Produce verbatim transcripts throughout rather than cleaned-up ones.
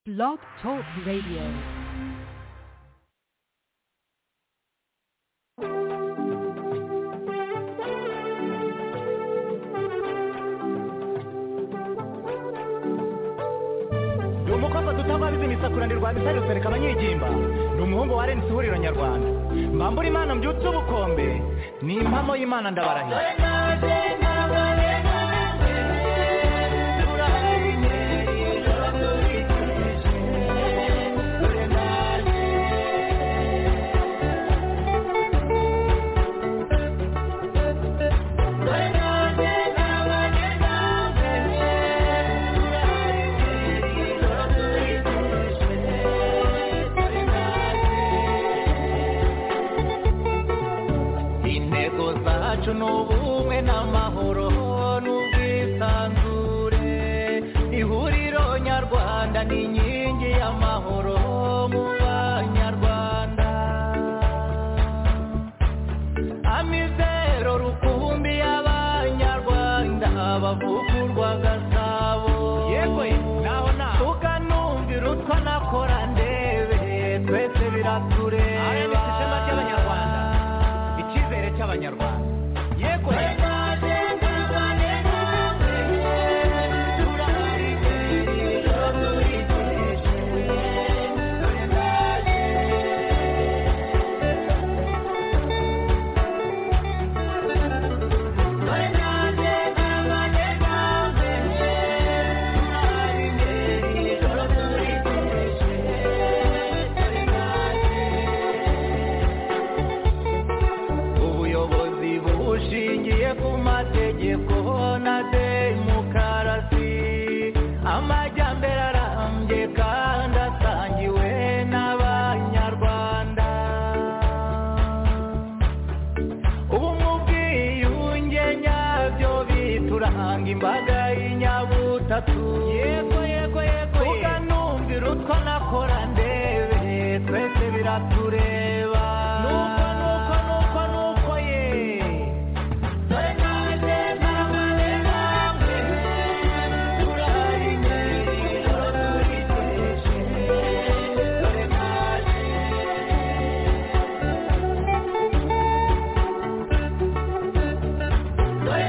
Blog Talk Radio. Umukobwa tutababizi imisakuranirwa bisari usereka abanyigimba ni umuhungu wa Rensi ihuriro nyarwanda mbambura imana mbyutse ubukombe ni impamo y'Imana ndabarahiye. N'ubumwe n'amahoro n'ubwisanzure ihuriro nyarwanda ni inkingi y'amahoro mu banyarwanda amizero rukumbi y'abanyarwanda bavugurwa gasabo yego naho naho ukanumvira utwo nakora ndebe twese biratureba aya ni sistema y'abanyarwanda icyizere cy'abanyarwanda. Imbaga y'inyabutatu yego yego yego ukanumvira utwo nakora ndebe twese biratureba nuko nuko nuko nuko ye dore naje ntabane namwe turari ijoro turiteje dore naje dore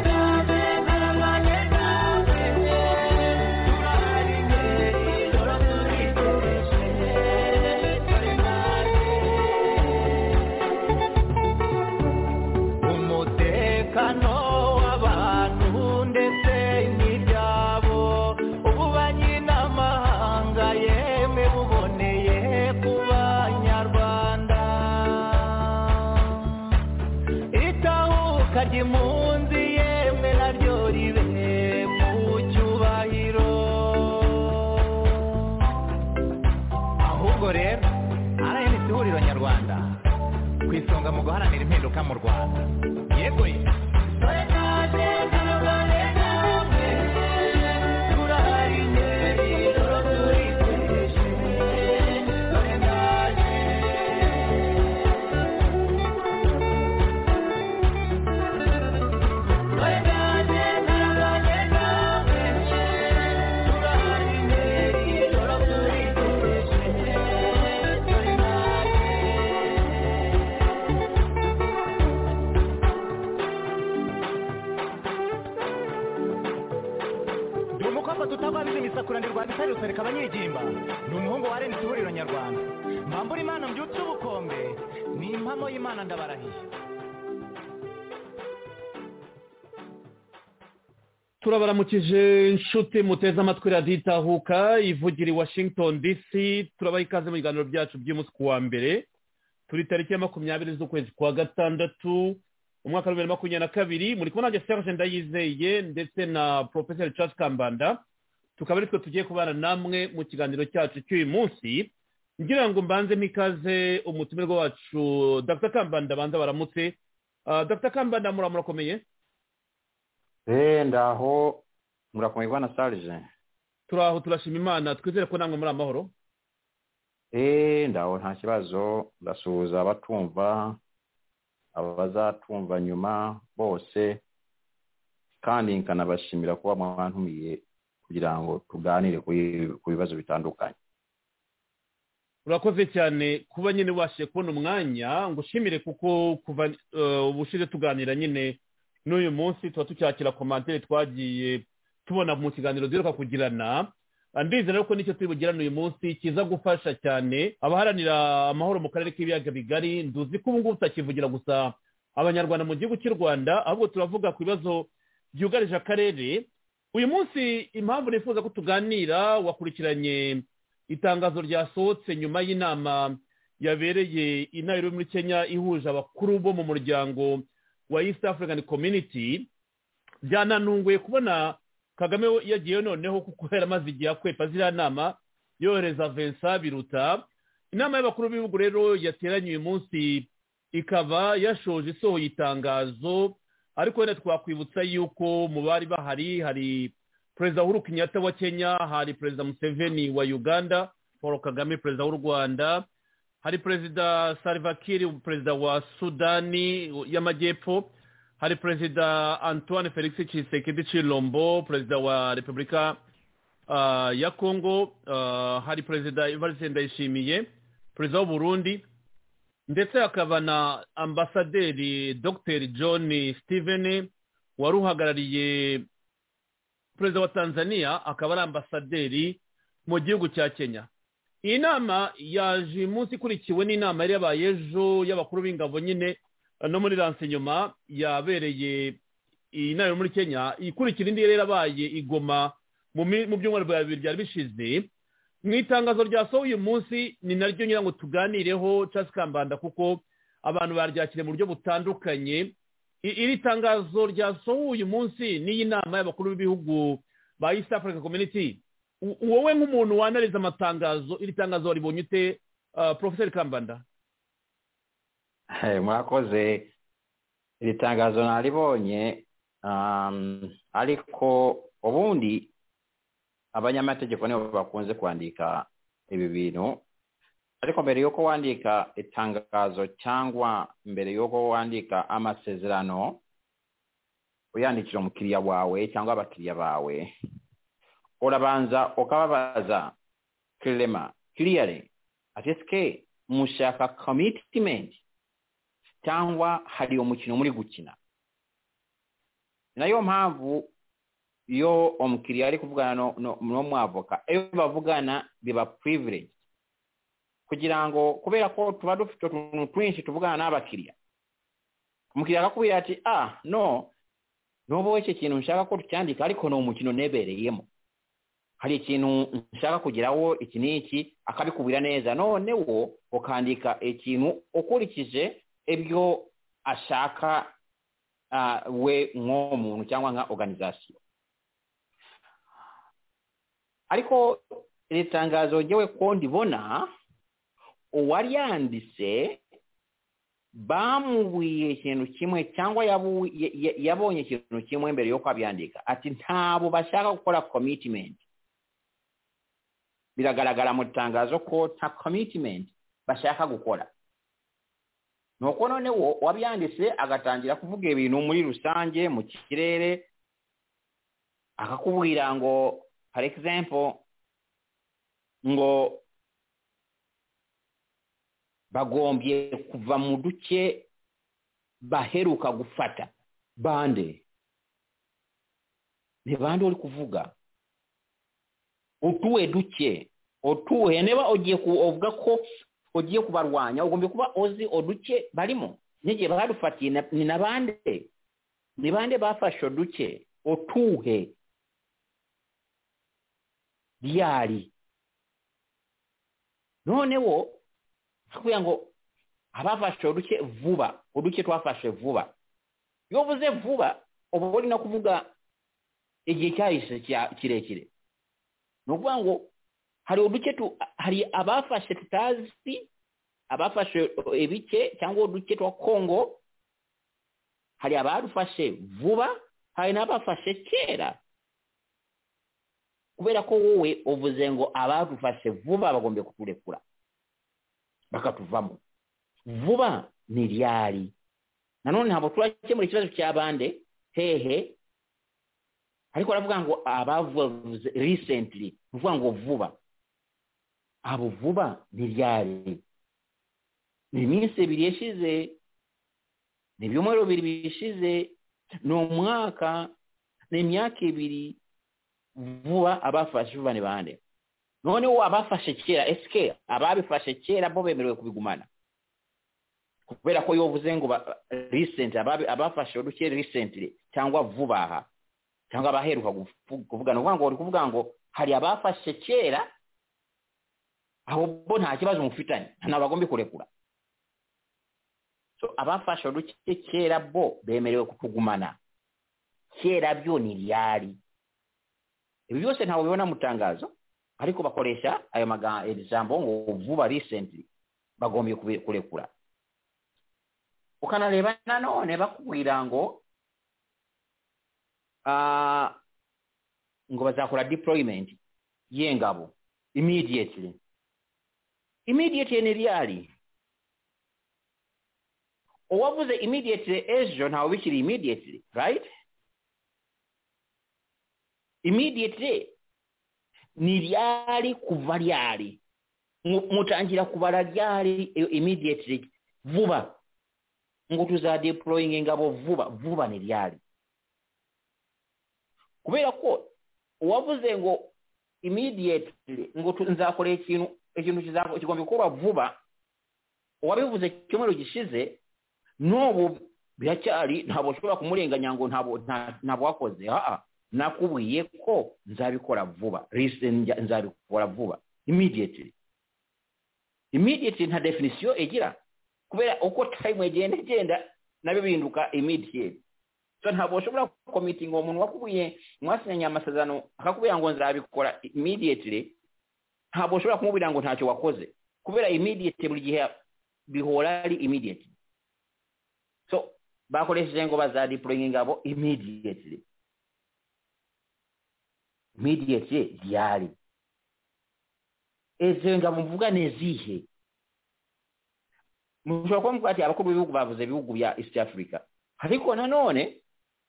impunzi yemwe naryo ribe mu cyubahiro ahubwo rero Rensi ihuriro nyarwanda ku isonga mu guharanira impinduka mu Rwanda yego ye tutababizi imisakuranirwa bisari usereka abanyigimba ni umuhungu wa Rensi ihuriro nyarwanda mbambura imana mbyutse ubukombe ni impamo y'Imana ndabarahiye. turabaramukije inshuti muteze amatwi radiyo itahuka ivugira i Washington D C turabaha ikaze mu biganiro byacu by'umunsi ku wa mbere turi tariki ya makumyabiri z'ukwezi kwa gatandatu umwaka wa bibiri na makumyabiri na kabiri muri kumwe nanjye Serge Ndayizeye ndetse na Professor Charles Kambanda tukaba ari twe tugiye kubana namwe mu kiganiro cyacu cy'uyu munsi ngira ngo mbanze mikaze umutumirwa wacu Doctor Kambanda banza baramutse. uh, Doctor Kambanda murakomeye? Eh ndaho murakomeye bwana Serge? Turaho turashima Imana twizere ko namwe muri amahoro. Eh ndaho nta kibazo ndasuhuza abatumva abazatumva nyuma bose kandi nkanabashimira kuba mwantumiye kugira ngo tuganire ku bibazo bitandukanye. urakoze cyane kuba nyine washe kubona umwanya ngo ushimire kuko kuva ubushize tuganira nyine n'uyu munsi tuba tucyakira komantere twagiye tubona mu kiganiro duheruka kugirana. Ndizera rero ko nicyo turi bugirane uyu munsi kiza gufasha cyane abaharanira amahoro mu karere k'ibiyaga bigari. Nduzi ko ubu ngubu tutakivugira gusa abanyarwanda mu gihugu cy'u Rwanda, ahubwo turavuga ku bibazo byugarije akarere. Uyu munsi impamvu nifuza ko tuganira, wakurikiranye itangazo ryasohotse nyuma y'inama yabereye i Nairobi muri Kenya ihuje abakuru bo mu muryango wa East African Community. Byananunguye kubona Kagame yagiye noneho kuko yaramaze igihe akwepa ziriya nama yohereza Vincent Biruta. Inama y'abakuru b'ibihugu rero yateranye uyu munsi ikaba yashoje isohoye itangazo, ariko wenda twakwibutsa yuko mu bari bahari hari Perezida Uhuru Kenyatta wa Kenya, hari Perezida Museveni wa Uganda, Paul Kagame Perezida w'u Rwanda, hari Perezida Salva Kiir Perezida wa Sudani y'Amajyepfo, hari Perezida Antoine Felix Tshisekedi Tshilombo Perezida wa Repubulika uh, ya Congo, uh, hari Perezida Evariste Ndayishimiye Perezida w'u Burundi, ndetse hakaba na Ambasaderi Doctor John Steven wari uhagarariye Perezida wa Tanzania, akaba ari ambasaderi mu gihugu cya Kenya. Iyi nama yaje munsi ikurikiwe n'inama yari yabaye ejo y'abakuru b'ingabo nyine no muri renseignement yabereye iyi nayo muri Kenya, ikurikira indi yari yabaye igoma mu byumweru bibiri byari bishize. Mu itangazo ryasohoye uyu munsi ni naryo ngira ngo tuganireho Charles Kambanda kuko abantu baryakire mu buryo butandukanye. Iri tangazo ryasohoye uyu munsi n'iyi nama y'abakuru b'ibihugu ba East African Community, wowe nk'umuntu wanariza amatangazo, iri tangazo waribonye ute uh, Professor Kambanda? Hey, mwakoze. Iri tangazo naribonye, um, ariko ubundi abanyamategeko nibo bakunze kwandika ibi bintu, ariko mbere yuko wandika itangazo cyangwa mbere yuko wandika amasezerano uyandikira umukiriya wawe cyangwa abakiriya bawe, urabanza ukababaza clearly clearly ati mushaka commitment cyangwa hari umukino muri gukina. Nayo mpamvu iyo umukiriya ari kuvugana no, no, no mwavoka eyo bavugana biba privilege, kugira ngo kubera ko tuba dufite utuntu twinshi tuvugana n'abakiriya, umukiriya akakubwira ati ah no nobo iki kintu nshaka ko tucyandika ariko no umukino nebereyemo, hari ikintu nshaka kugeraho iki n'iki, akabikubwira neza, none wo ukandika ikintu ukurikije ebyo ashaka uh, we nk'umuntu cyangwa nka organization. Ariko iri tangazo ngewe ko ndibona uwari yanditse bamubwiye ikintu kimwe cyangwa yabonye ikintu kimwe mbere yo kwabyandika, ati ntabo bashaka gukora commitment. Biragaragara mu tangazo ko ta commitment bashaka gukora. Nuko none wo wabyanditse agatangira kuvuga ibintu muri rusange mu kirere, akakubwira ngo for example ngo bagombye kuva mu duce baheruka gufata. Bande ne bande uri kuvuga utuwe duce otuwe neba ogiye kuvuga ko ogiye kubarwanya, ugombe kuba ozi oduce barimo. Nige badufatiye ni nabande ni bande bafashe duce otuhe diari. None wo kuya ngo abafashe uduce vuba, uduce twafashe vuba. Yo vuze vuba obori na kuvuga igihe cyahise kirekire. Nukuvuga ngo hari uduce tu hari abafashe tutazi, abafashe ibice cyangwa uduce twa Kongo, hari abadufashe vuba, hari n'abafashe kera. Kubera ko wowe uvuze ngo abadufashe vuba bagombe kuturekura bakatuvamo vuba ni ryari. Nanone habo turakemura ikibazo cy'abande hehe, ariko aravuga ngo abavuze recently, uvuga ngo vuba. abo vuba ntiryari ni iminsi ibiri yashize ni ibyumweru bibiri bishize ni umwaka ni imyaka ibiri vuba abafashe vuba ni bande noneho abafashe kera eske ababifashe kera bo bemerewe kubigumana kubera ko yovuze ngo recent ababi abafashe uduke recently cyangwa vuba aha cyangwa abaheruka kuvuga no ngo kuvuga ngo hari abafashe kera aho bo nta kibazo mufitanye ntabagombe kurekura so abafashe uduke kera bo bemerewe kugumana kera byo ni ryari ibi byose ntawe bibona mutangazo ariko bakoresha ayo maga example ngo vuba recently bagombe kurekura ukanareba nanone bakubwira ngo ah ngo bazakora deployment yengabo immediately immediately ni ryari owavuze immediately ejo ntawe bikiri immediately right immediately ni ryari kuva ryari mutangira kubara ryari immediately vuba ngo tuza deploying ingabo vuba vuba ni ryari kubera ko wavuze ngo immediately ngo nzakora ikintu ikintu kizako kigomba gukora vuba wabivuze cyumero gishize nobu biracyari ntabo shobora kumurenganya ngo ntabo ntabo wakoze ha nakubwiye ko nzabikora vuba recent nzabikora vuba immediately immediately nta definition egira kubera uko time egenda genda nabyo binduka immediately so ntabo shobora committing umuntu wakubwiye mwasinya amasezerano akakubwira ngo nzabikora immediately ntabo shobora kumubwira ngo ntacyo wakoze kubera immediately buri gihe bihora ari immediately so bakoresheje ngo baza deploying ingabo immediately immediately diari eze ngabo mvuga nezihe mushobora kumva ati abakuru b'ibihugu bavuze ibihugu bya East Africa ariko nanone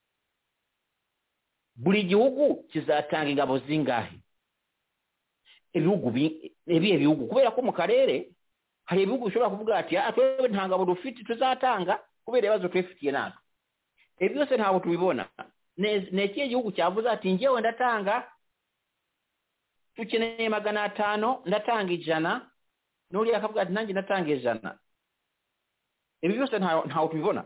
buri gihugu kizatanga ingabo zingahe ibihugu ebiye bihugu kubera ko mu karere hari ibihugu bishobora kuvuga ati atwe nta ngabo dufite tuzatanga kubera ibibazo twifitiye natwe ibyo byose ntabwo tubibona nekiye igihugu cyavuze ati ngewe ndatanga tukeneye magana atanu ndatanga ijana nuri akavuga ati nanjye ndatanga ijana ibyo byose nta ntawo tubibona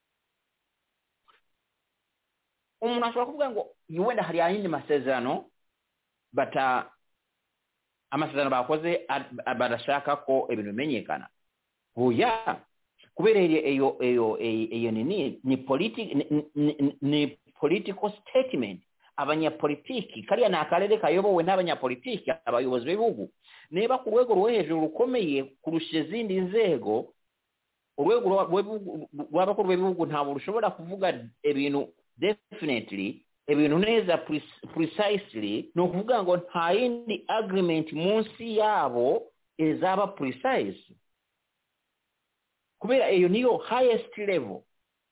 umuntu ashobora kuvuga ngo yuwenda hari ayindi masezerano bata amasezerano bakoze barashaka ko ibintu bimenyekana oya kubera eyo eyo eyo nini ni politic ni, ni political statement abanyapolitiki kariya na akarere kayobowe n'abanyapolitiki abayobozi b'ibihugu niba ku rwego rwo hejuru rukomeye kurusha izindi nzego urwego rw'abakuru b'ibihugu ntabwo rushobora kuvuga ibintu definitely ibintu neza precisely no kuvuga ngo nta yindi agreement munsi yabo izaba precise kubera iyo niyo highest level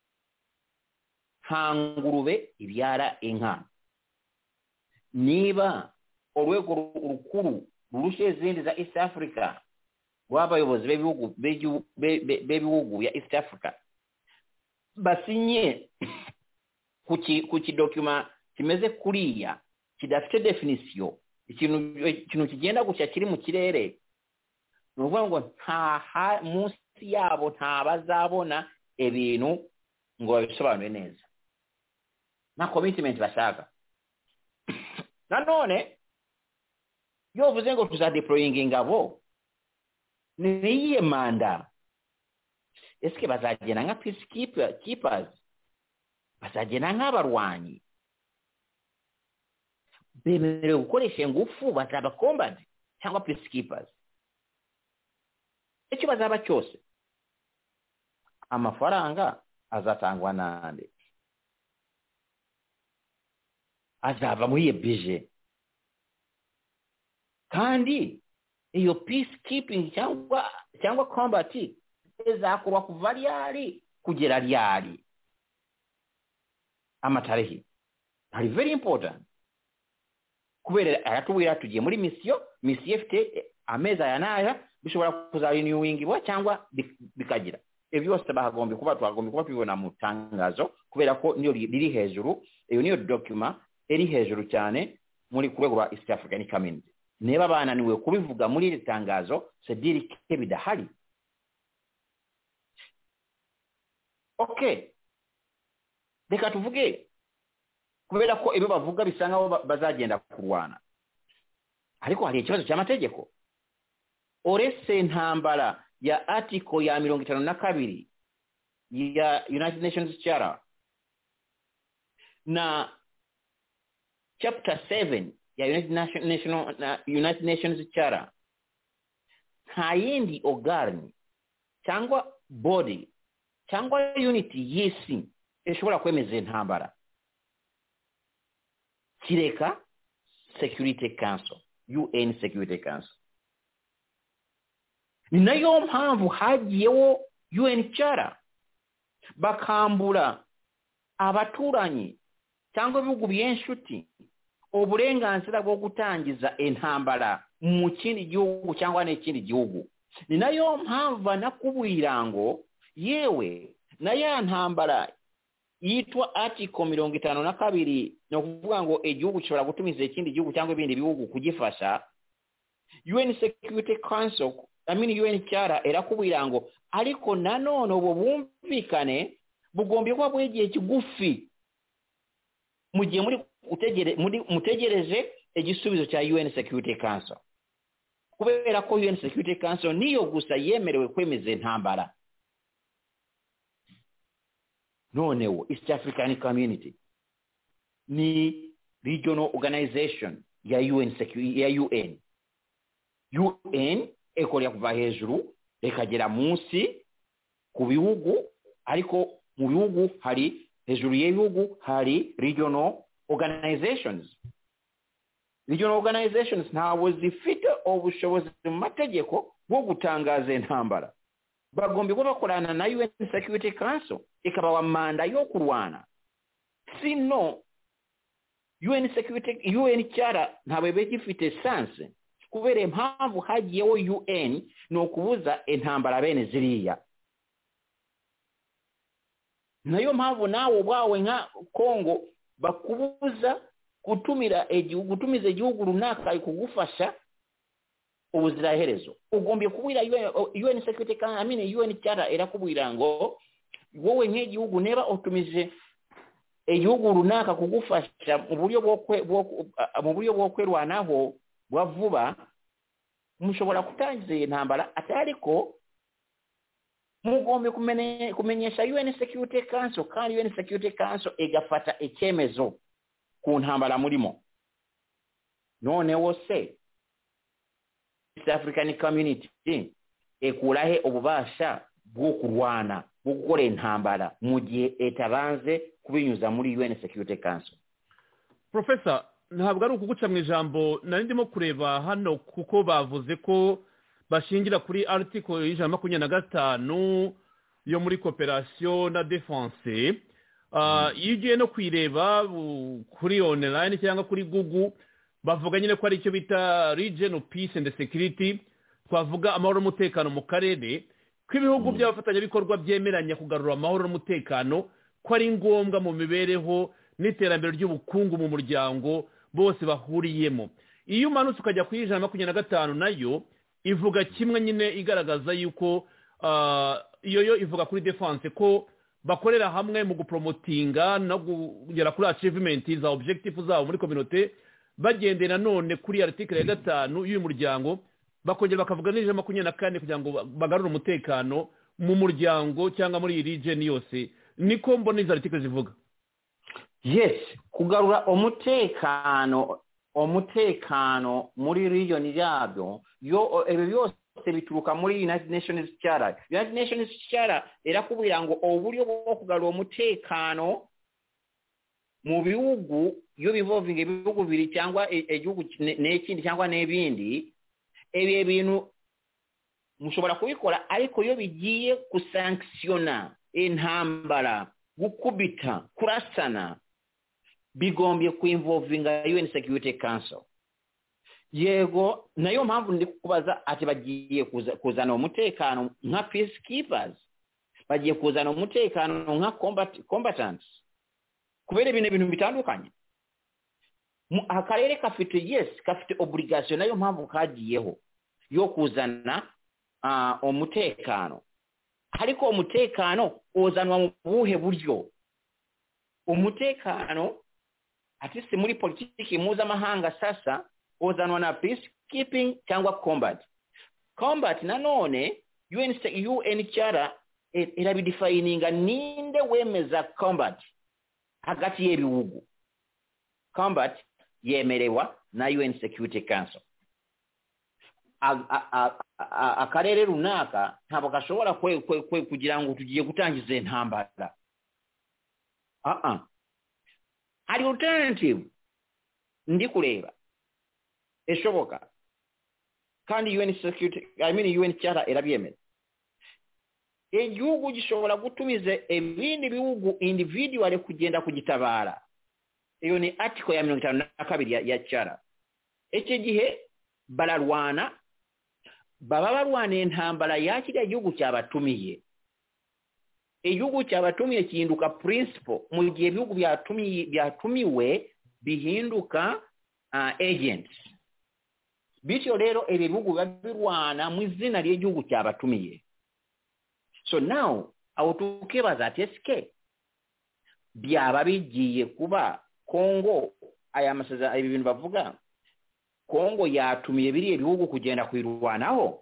hangurube ibyara inka niba urwego rukuru rurushe izindi za East Africa rw'abayobozi b'ibihugu b'ibihugu ya East Africa basinye kuki kuki document kimeze kuriya kidafite definition ikintu ikintu kigenda gucya kiri mu kirere nuvuga ngo nta munsi yabo nta bazabona ibintu ngo babisobanure neza na commitment bashaka nanone yo vuze ngo tuza deploying ingabo niye manda eske bazagena nka peacekeeper keepers bazagena nk'abarwanyi bemerewe gukoresha ingufu bazaba combat cyangwa peacekeepers icyo bazaba cyose amafaranga azatangwa nande azava muri budget kandi iyo peacekeeping cyangwa cyangwa combat ezakorwa kuva ryari kugera ryari amatarehi ari very important kubera aratubwira tugiye muri mission mission ifite amezi aya n'aya bishobora kuzarenewingibwa cyangwa bikagira ibyo byose bahagombye kuba twagombye kuba tubibona mu tangazo kubera ko niyo riri hejuru iyo niyo document eri hejuru cyane muri kurwego rwa East African Community. Niba bananiwe kubivuga muri iri tangazo sediri ke bidahari. Okay, reka tuvuge kubera ko ibyo bavuga bisa nkaho bazagenda kurwana, ariko hari ikibazo cy'amategeko. Orese ntambara ya article ya mirongo itanu na kabiri ya United Nations Charter na chapter seven ya United National na United Nations Charter, nta yindi organ cyangwa body cyangwa unity y'isi ishobora kwemeza intambara kireka Security Council, U N Security Council. Ni nayo mpamvu hagiyeho U N Charter bakambura abaturanyi cyangwa ibihugu by'inshuti uburenganzira bwo gutangiza intambara mu kindi gihugu cyangwa n'ikindi gihugu. Ni nayo mpamvu nakubwira ngo yewe na ya ntambara yitwa article mirongo itanu na kabiri no kuvuga ngo igihugu gishobora gutumiza ikindi gihugu cyangwa ibindi bihugu kugifasha, U N Security Council I mean U N Charter erakubwira ngo ariko nanone ubu bumvikane bugombye kuba bw'igihe kigufi mu gihe muri utegere muri mutegereje igisubizo cya U N Security Council, kubera ko U N Security Council niyo gusa yemerewe kwemeza intambara. Noneho East African Community ni regional organization ya U N Security ya U N U N ekorya kuva hejuru ekagera munsi ku bihugu, ariko mu bihugu hari hejuru y'ibihugu hari regional organizations. Regional organizations ntawo zifite ubushobozi mu mategeko bwo gutangaza intambara, bagomba kuba bakorana na U N Security Council ikaba wa manda yo kurwana. Sino U N Security U N Charter ntabwo bigifite sense, kubera impamvu hagiyeho U N no kubuza intambara bene ziriya. Nayo mpamvu nawo bwawe nka Kongo bakubuza gutumira igihugu gutumiza igihugu runaka kugufasha ubuziraherezo. Ugombye kubwira U N Security Council, I mean U N Charter erakubwira ngo wowe nk'igihugu neba utumije igihugu runaka kugufasha mu buryo bwo mu buryo bwo kwerwanaho bwa vuba, mushobora kutangiza intambara atariko mugombe kumenye kumenyesha U N Security Council, kandi U N Security Council igafata icyemezo ku ntambara murimo. Noneho se East African Community ekurahe ububasha bwo kurwana bwo gukora intambara mu gihe etabanze kubinyuza muri U N Security Council. Professor, ntabwo ari ukuguca mu ijambo, nari ndimo kureba hano kuko bavuze ko bashingira kuri article y'ijana makumyabiri na gatanu yo muri cooperation na defense. Uh, iyo ugiye no kwireba kuri online cyangwa kuri Google bavuga nyine ko ari icyo bita regional peace and security, twavuga amahoro n'umutekano mu karere, ko ibihugu mm. by'abafatanyabikorwa byemeranya kugarura amahoro n'umutekano, ko ari ngombwa mu mibereho n'iterambere ry'ubukungu mu muryango bose bahuriyemo. Iyo umanutse ukajya kuri ijana makumyabiri na gatanu nayo ivuga kimwe nyine igaragaza yuko uh, iyo yo ivuga kuri defense ko bakorera hamwe mu gupromotinga no kugera kuri achievement za objective zabo muri community, bagendera none kuri article ya gatanu y'uyu muryango, bakongera bakavuga n'ijana makumyabiri na kane kugira ngo bagarure umutekano mu muryango cyangwa muri region yose. Niko mbona izo article zivuga. Yes, kugarura umutekano umutekano muri region yabyo yo ebe byose bituruka muri United Nations Charter. United Nations Charter erakubwira ngo uburyo bwo kugarura umutekano mu bihugu yo bivolving ibihugu biri cyangwa igihugu n'ikindi cyangwa n'ebindi, ebe bintu mushobora kubikora, ariko yo bigiye kusanctiona intambara, gukubita, kurasana, bigombye kuinvolvinga U N Security Council. yego nayo mpamvu ndi kubaza ati bagiye kuza kuzana umutekano nka peacekeepers bagiye kuzana umutekano nka combat combatants kubera ibintu bintu bitandukanye akarere kafite yes kafite obligation nayo mpamvu kagiyeho yo kuzana uh, umutekano ariko umutekano uzanwa mu buhe buryo umutekano ati si muri politiki mpuzamahanga sasa uzanwa na peacekeeping cyangwa combat combat nanone U N U N Charter irabidefininga ninde wemeza combat hagati y'ibihugu combat yemerewa na U N Security Council akarere runaka ntabwo gashobora kugira ngo tugiye gutangiza intambara ah ah ari alternative ndi kureba eshoboka kandi U N Security I mean U N Charter irabyemera igihugu gishobora gutumiza ibindi bihugu individual kugenda kugitabara iyo ni article ya mirongo itanu na kabiri ya, ya Charter icyo gihe bararwana baba barwana intambara yakira igihugu cyabatumiye igihugu cyabatumiye kihinduka principle mu gihe ibihugu byatumiye byatumiwe bihinduka uh, agents bityo rero ibi bihugu babirwana mu izina ry'igihugu cyabatumiye so now aho tukibaza ati eske byaba bigiye kuba Kongo aya masaza ibi bintu bavuga Kongo yatumiye biriye bihugu kugenda kwirwanaho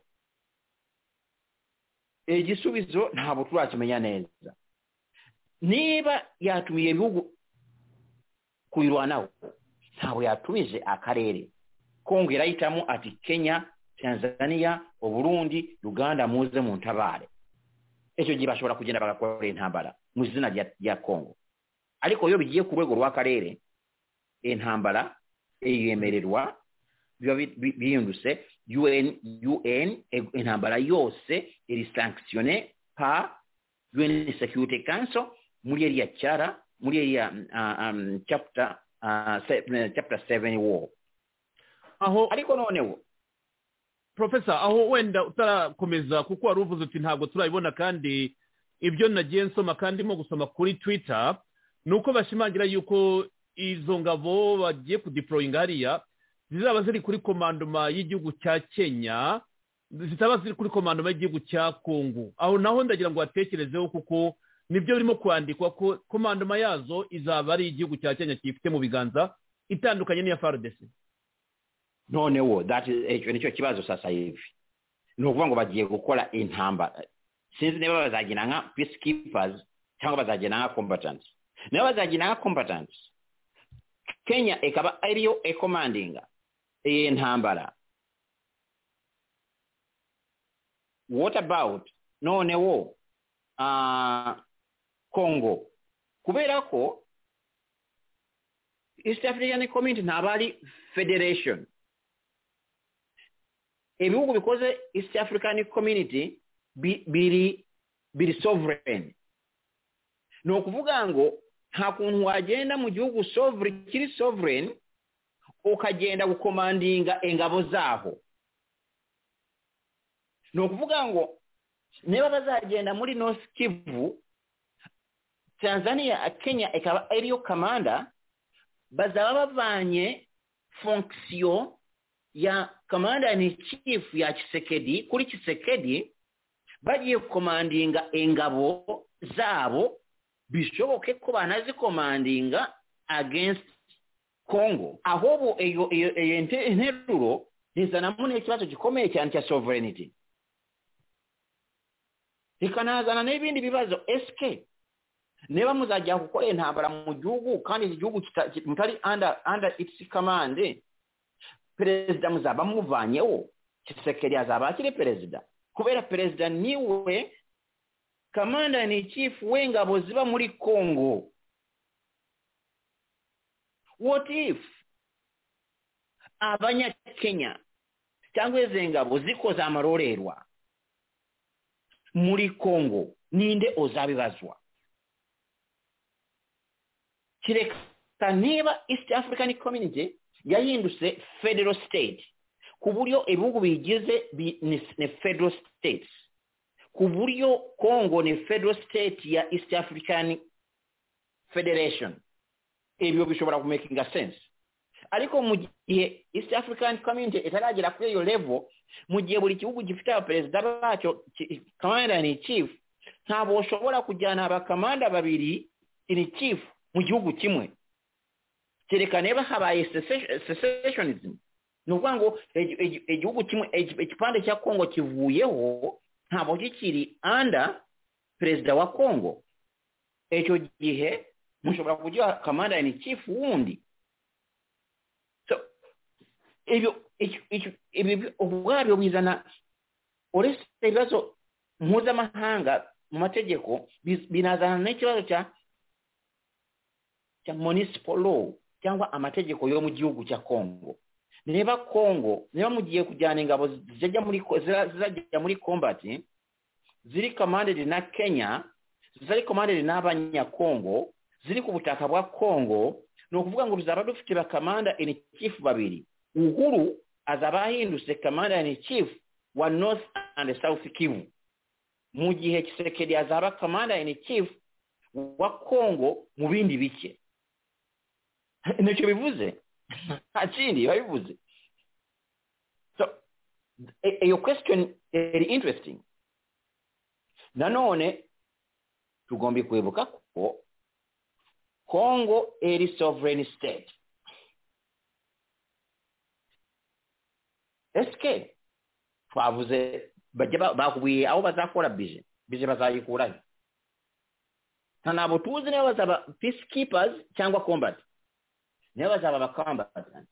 igisubizo ntabwo turakimenya neza niba yatumiye bihugu kwirwanaho ntabwo yatumije akarere Kongo irahitamo ati Kenya Tanzania Burundi Uganda muze mu ntabare icyo gihe bashobora kugenda bagakora intambara mu izina rya Kongo ariko yo bigiye ku rwego rw'akarere intambara yemererwa biyunduse U N U N intambara yose iri sanctionné par U N Security Council muri area Charter muri area uh, um, chapter uh, chapter seven war aho ariko noneho Professor aho wenda utarakomeza kuko wari uvuze uti ntabwo turabibona kandi ibyo nagiye nsoma kandi mo gusoma kuri Twitter nuko bashimangira yuko izo ngabo bagiye kudeployinga hariya zizaba ziri kuri komandoma y'igihugu cya Kenya zitaba ziri kuri komandoma y'igihugu cya Kongo aho naho ndagira ngo batekerezeho kuko nibyo birimo kwandikwa ko komandoma yazo izaba ari igihugu cya Kenya kifite mu biganza itandukanye n'iya F A R D C noneho that is nicyo kibazo sasa hivi ni ukuvuga ngo bagiye gukora intambara sinzi niba bazagina nka peacekeepers cyangwa bazagina nka combatants niba bazagina nka combatants Kenya ikaba ariyo ecommandinga iyi ntambara what about noneho uh, Congo kubera ko East African Community ntabari federation ibihugu bikoze East African Community biri biri sovereign no kuvuga ngo nta kuntu wagenda mu gihugu sovereign kiri sovereign ukagenda gukomandinga engabo zaho no kuvuga ngo niba bazagenda muri North Kivu Tanzania Kenya ikaba ariyo commander bazaba bavanye fonction ya commander in chief ya Kisekedi kuri Kisekedi bagiye komandinga engabo zabo bishoboke ko banazi komandinga against Congo ahobo eyo interuro nizana mune ikibazo gikomeye cyane cya sovereignty ikanazana n'ibindi bibazo S K neba muzajya gukora intambara mu gihugu kandi igihugu mutari under under its command perezida muzaba muvanyeho Kisekedi azaba akiri perezida kubera perezida niwe commander in chief w'engabo ziba muri Congo. What if abanya Kenya cyangwa ezengabo zikoze amarorerwa muri Congo ninde ozabibazwa? Kireka niba East African Community yahindutse federal state ku buryo ibihugu bigize bi, ni, ni federal states, ku buryo Congo ni federal state ya East African Federation. Ebyo bishobora ku making a sense. Ariko mu gihe East African Community itaragera kuri iyo level, mu gihe buri gihugu gifite abaperezida bacyo commander in chief, ntabo ushobora kujyana abakamanda babiri in chief mu gihugu kimwe. Kereka niba habaye secessionism, nukuvuga ngo igihugu kimwe ekipande cya Congo kivuyeho, ntabo kikiri under perezida wa Congo. Ecyo gihe mushobora kujya commander in chief wundi. So ebyo ebyo ubwabyo bizana uretse ibibazo mpuzamahanga mu mategeko, binazana n'ikibazo cya cya municipal law cyangwa amategeko yo mu gihugu cya Congo. Niba Congo niba mugiye kujyana ingabo zijya muri zizajya muri combat, ziri commanded na Kenya, ziri commanded n'abanya Congo, ziri ku butaka bwa Congo, no kuvuga ngo bizaba dufite ba commander in chief babiri. Uhuru azaba ahindutse commander in chief wa North and South Kivu, mu gihe Tshisekedi azaba commander in chief wa Congo mu bindi bice. Nicyo bivuze akindi babivuze. So your question is very interesting. Nanone tugomba kwibuka ko Congo eri sovereign state. Eske twavuze bajya bakubwiye aho bazakora bije bije bazayikura ntanabo tuzi niba bazaba peacekeepers cyangwa combat, niba bazaba bakambatants.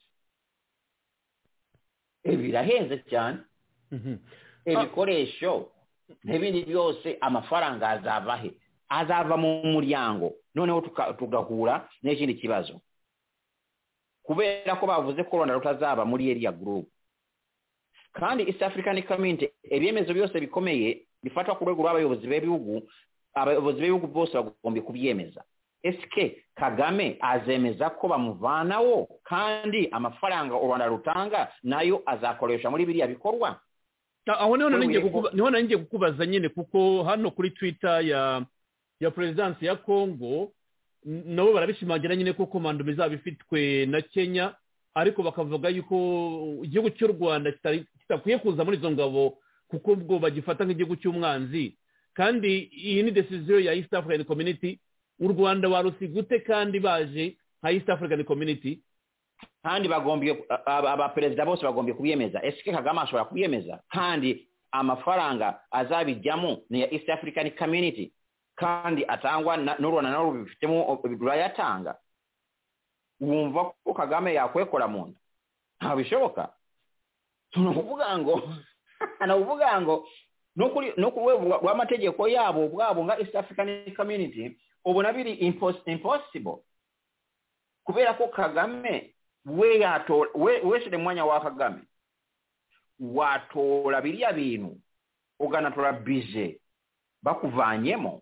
Ebi birahenze cyane. Ebikoresho n'ibindi byose amafaranga azava he? Azava mu muryango. Noneho tugahura n'ikindi kibazo, kubera ko bavuze ko Rwanda rutazaba muri area group, kandi East African Community ebyemezo byose bikomeye bifatwa ku rwego rw'abayobozi b'ibihugu, abayobozi b'ibihugu bose bagomba kubyemeza. Eske Kagame azemeza ko bamuvanaho kandi amafaranga u Rwanda rutanga nayo azakoresha muri biriya bikorwa? Aho niho nanjye kukuba niho nanjye kukubaza nyine, kuko hano kuri Twitter ya ya presidence ya Congo nabo barabishimangira nyine ko komando bizaba ifitwe na Kenya, ariko bakavuga yuko igihugu cy'u Rwanda kitakwiye kuza muri izo ngabo kuko ubwo bagifata nk'igihugu cy'umwanzi. Kandi iyi ni decision ya East African Community. U Rwanda warusigute kandi baje nka East African Community, kandi bagombiye abaperezida bose bagombiye kubiyemeza. Eske Kagame ashobora kubiyemeza? Kandi amafaranga azabijyamo ni ya East African Community, kandi atangwa n'u Rwanda naro bifitemo rurayatanga. Wumva ko Kagame yakwekora mu nda? Nta bishoboka. Tunavuga ngo anavuga ngo no kuri no kuwe rw'amategeko yabo bwabo nga East African Community ubona biri impossible, kubera ko Kagame we yato we wese mwanya wa Kagame watola biriya bintu uganatora bije bakuvanyemo.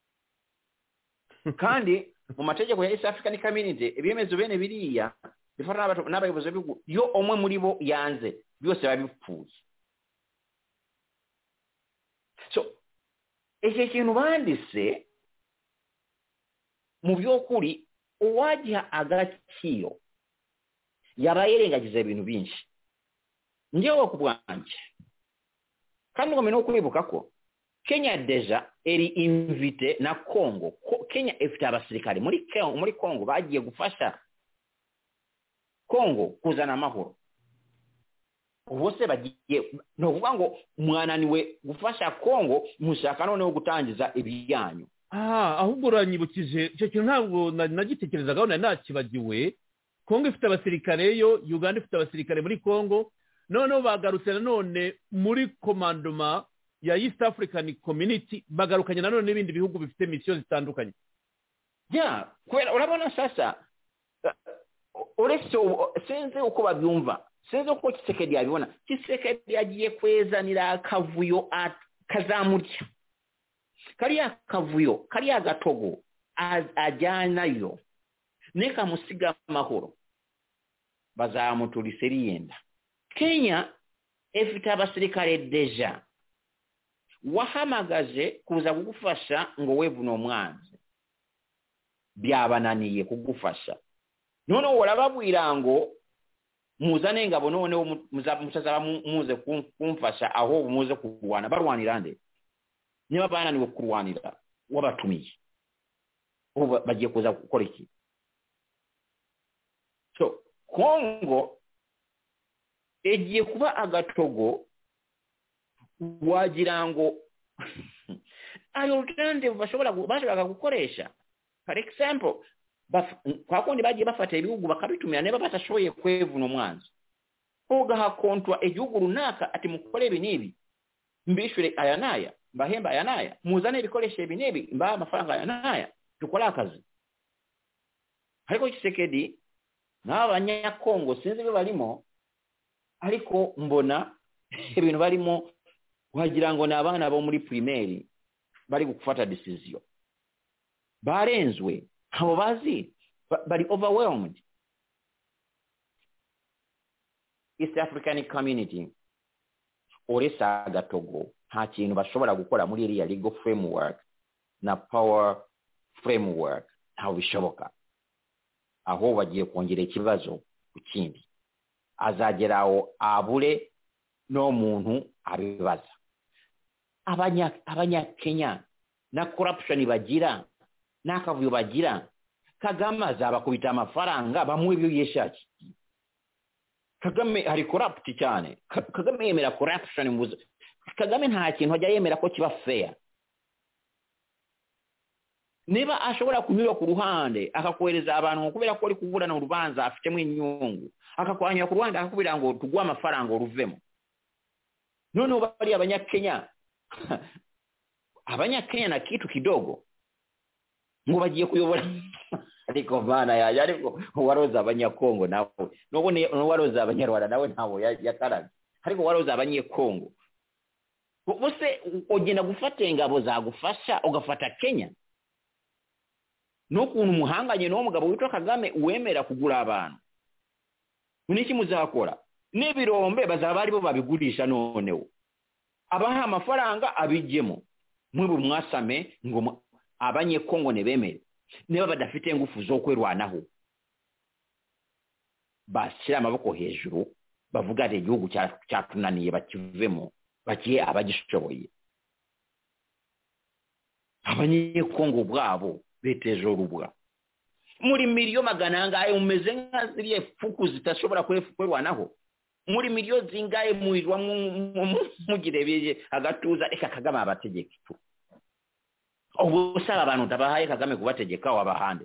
Kandi mu mategeko ya East African Community ebyemezo bene biriya bifana n'abato n'abayobozi b'ibihugu, yo omwe muri bo yanze byose babipfuza. So ese kintu bandise mu byokuri uwagiha agaciro yabayerengagiza ibintu byinshi. Ngewe kubwanje kandi ngombe no kwibuka ko Kenya deja eri invite na Congo. Kenya ifite abasirikare muri Congo, muri Congo bagiye gufasha Congo kuzana amahoro. Ubose bagiye no kuvuga ngo mwananiwe gufasha Congo, mushaka noneho gutangiza ibiyanyu. Ah, ahubwo uranyibukije icyo kintu ntabwo nagitekerezaga none nakibagiwe. Congo ifite abasirikare yo, Uganda ifite abasirikare muri Congo, noneho bagarutse nanone muri commandement ya East African Community, bagarukanye nanone n'ibindi bihugu bifite mission zitandukanye. Yeah, kwera urabona sasa ureso senze uko babyumva, senze uko Tshisekedi yabibona. Tshisekedi yagiye kwezanira akavuyo kazamurya, kariya kavuyo kariya gatogo ajyana yo neka musiga amahoro bazamutuliseri yenda. Kenya efite abasirikare deja wahamagaje kuza kugufasha ngo wevuna omwanzi byabananiye kugufasha none urababwira ngo muzane ngabo none muzaba muze kumfasha aho muze kurwana barwanira nde niba bananiwe kurwanira wabatumiye ubu bagiye kuza gukora iki so Kongo egiye kuba agatogo wagira ngo ayo alternative bashobora bashobora gukoresha for example kwa kundi bagiye bafata ibihugu bakabitumira neba batashoboye kwevuna omwanzi ogaha kontwa egihugu runaka ati mukore ibi nibi mbishure aya naya mbahemba aya naya muzane ibikoresho ibi nibi mba amafaranga aya naya tukora akazi ariko Tshisekedi n'abanya Kongo sinzi byo barimo ariko mbona ibintu barimo wagira ngo nabana bo muri primaire bari gufata decision barenzwe abo bazi bari overwhelmed. East African community oresa gatogo nta kintu bashobora gukora muri iriya legal framework na power framework ntaho bishoboka aho bagiye kongera ikibazo ukindi azageraho abure no muntu abibaza abanya abanya Kenya na corruption bagira nakavuyo bagira Kagame azabakubita amafaranga bamwe ibyo yeshaki Kagame ari corrupt cyane Kagame yemera corruption muzo Kagame nta kintu ajya yemera ko kiba fair niba ashobora kunyura ku ruhande akakohereza abantu kubera ko ari kuburana urubanza afitemo inyungu akakwanya ku ruhande akakubira ngo tugwa amafaranga uruvemo none bari abanyakenya abanyakenya na kitu kidogo ngo bagiye kuyobora ariko bana yaje ariko waroza abanyakongo nawe nubone waroza abanyarwanda nawe ntawo yakaraga ariko waroza abanyekongo bose ogenda gufata ingabo zagufasha ugafata Kenya n'ukuntu muhanganye no mugabo witwa Kagame uwemera kugura abantu uniki muzakora n'ibirombe bazabari bo babigurisha noneho abaha amafaranga abijemo mwibu mwasame ngo abanye Kongo ne bemere niba badafite ngufu zo kwerwanaho bashyira amaboko hejuru bavuga ati igihugu cyatunaniye bakivemo bakiye abagishoboye abanye Kongo bwabo beteje urubwa muri miliyo magana angahe umeze nkaziriye fuku zitashobora kwerwanaho muri miliyo zingahe muirwa mugirebeje agatuza eka Kagame abategeka tu obusaba abantu tabahaye Kagame kubategeka wabahande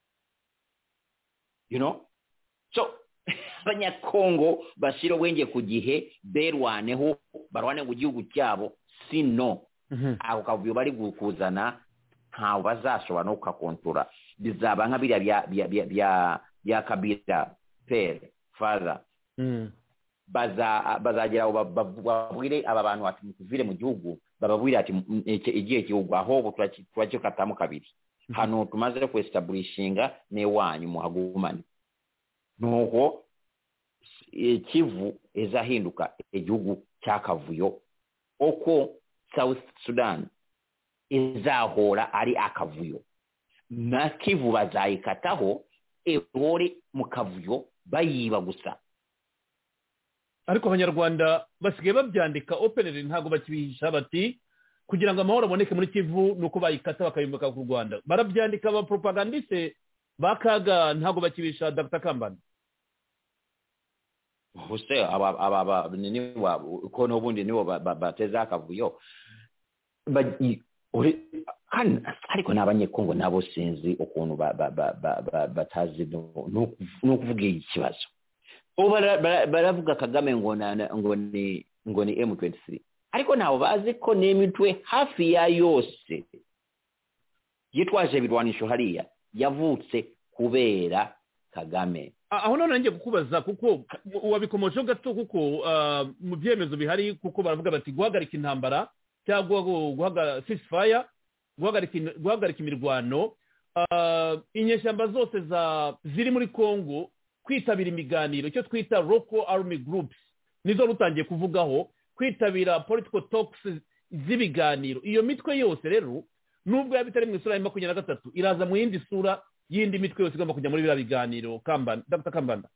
you know so abanya Kongo bashiro wenge kugihe berwaneho barwane mu gihugu cyabo sino mm-hmm. aho kavuyo bari gukuzana ntawe bazashobora no kukontora bizaba nka biriya bya bya bya bya Kabila pere father mm. baza bazagera babwire aba bantu ati mukuvire mu gihugu bababwire ati igihe gihugu aho twaje katamu kabiri mm. hano tumaze ku establishinga ne wanyu muhagumane nuko Kivu ezahinduka igihugu cyakavuyo oko South Sudan izahora ari akavuyo na Kivu bazayikataho ehore mu kavuyo bayiba gusa ariko abanyarwanda basigaye babyandika openly ntago bakibihisha bati kugira ngo amahoro aboneke muri Kivu nuko bayikata bakayimbuka ku Rwanda barabyandika aba propagandiste bakaga ntago bakibisha Doctor Kambanda hose aba aba nini wa ko no bundi nibo bateza akavuyo uri ariko nabanye Kongo nabo sinzi ukuntu batazi no kuvuga ikibazo baravuga Kagame ngo ngo ni ngo ni M twenty-three ariko nabo bazi ko nemitwe hafi ya yose yitwaje birwanisho hariya yavutse kubera Kagame aho none ngiye kukubaza kuko wabikomoje gato kuko mu byemezo bihari kuko baravuga bati guhagarika intambara cyangwa guhagarika ceasefire guhagarika guhagarika imirwano inyeshyamba zose za ziri muri Kongo kwitabira imiganiro cyo twita local army groups nizo rutangiye kuvugaho kwitabira political talks z'ibiganiro. Iyo mitwe yose rero nubwo yabitari mu isura ya makumyabiri na gatatu iraza mu yindi sura y'indi mitwe yose igomba kujya muri biriya biganiro. Kambanda, Dr Kambanda.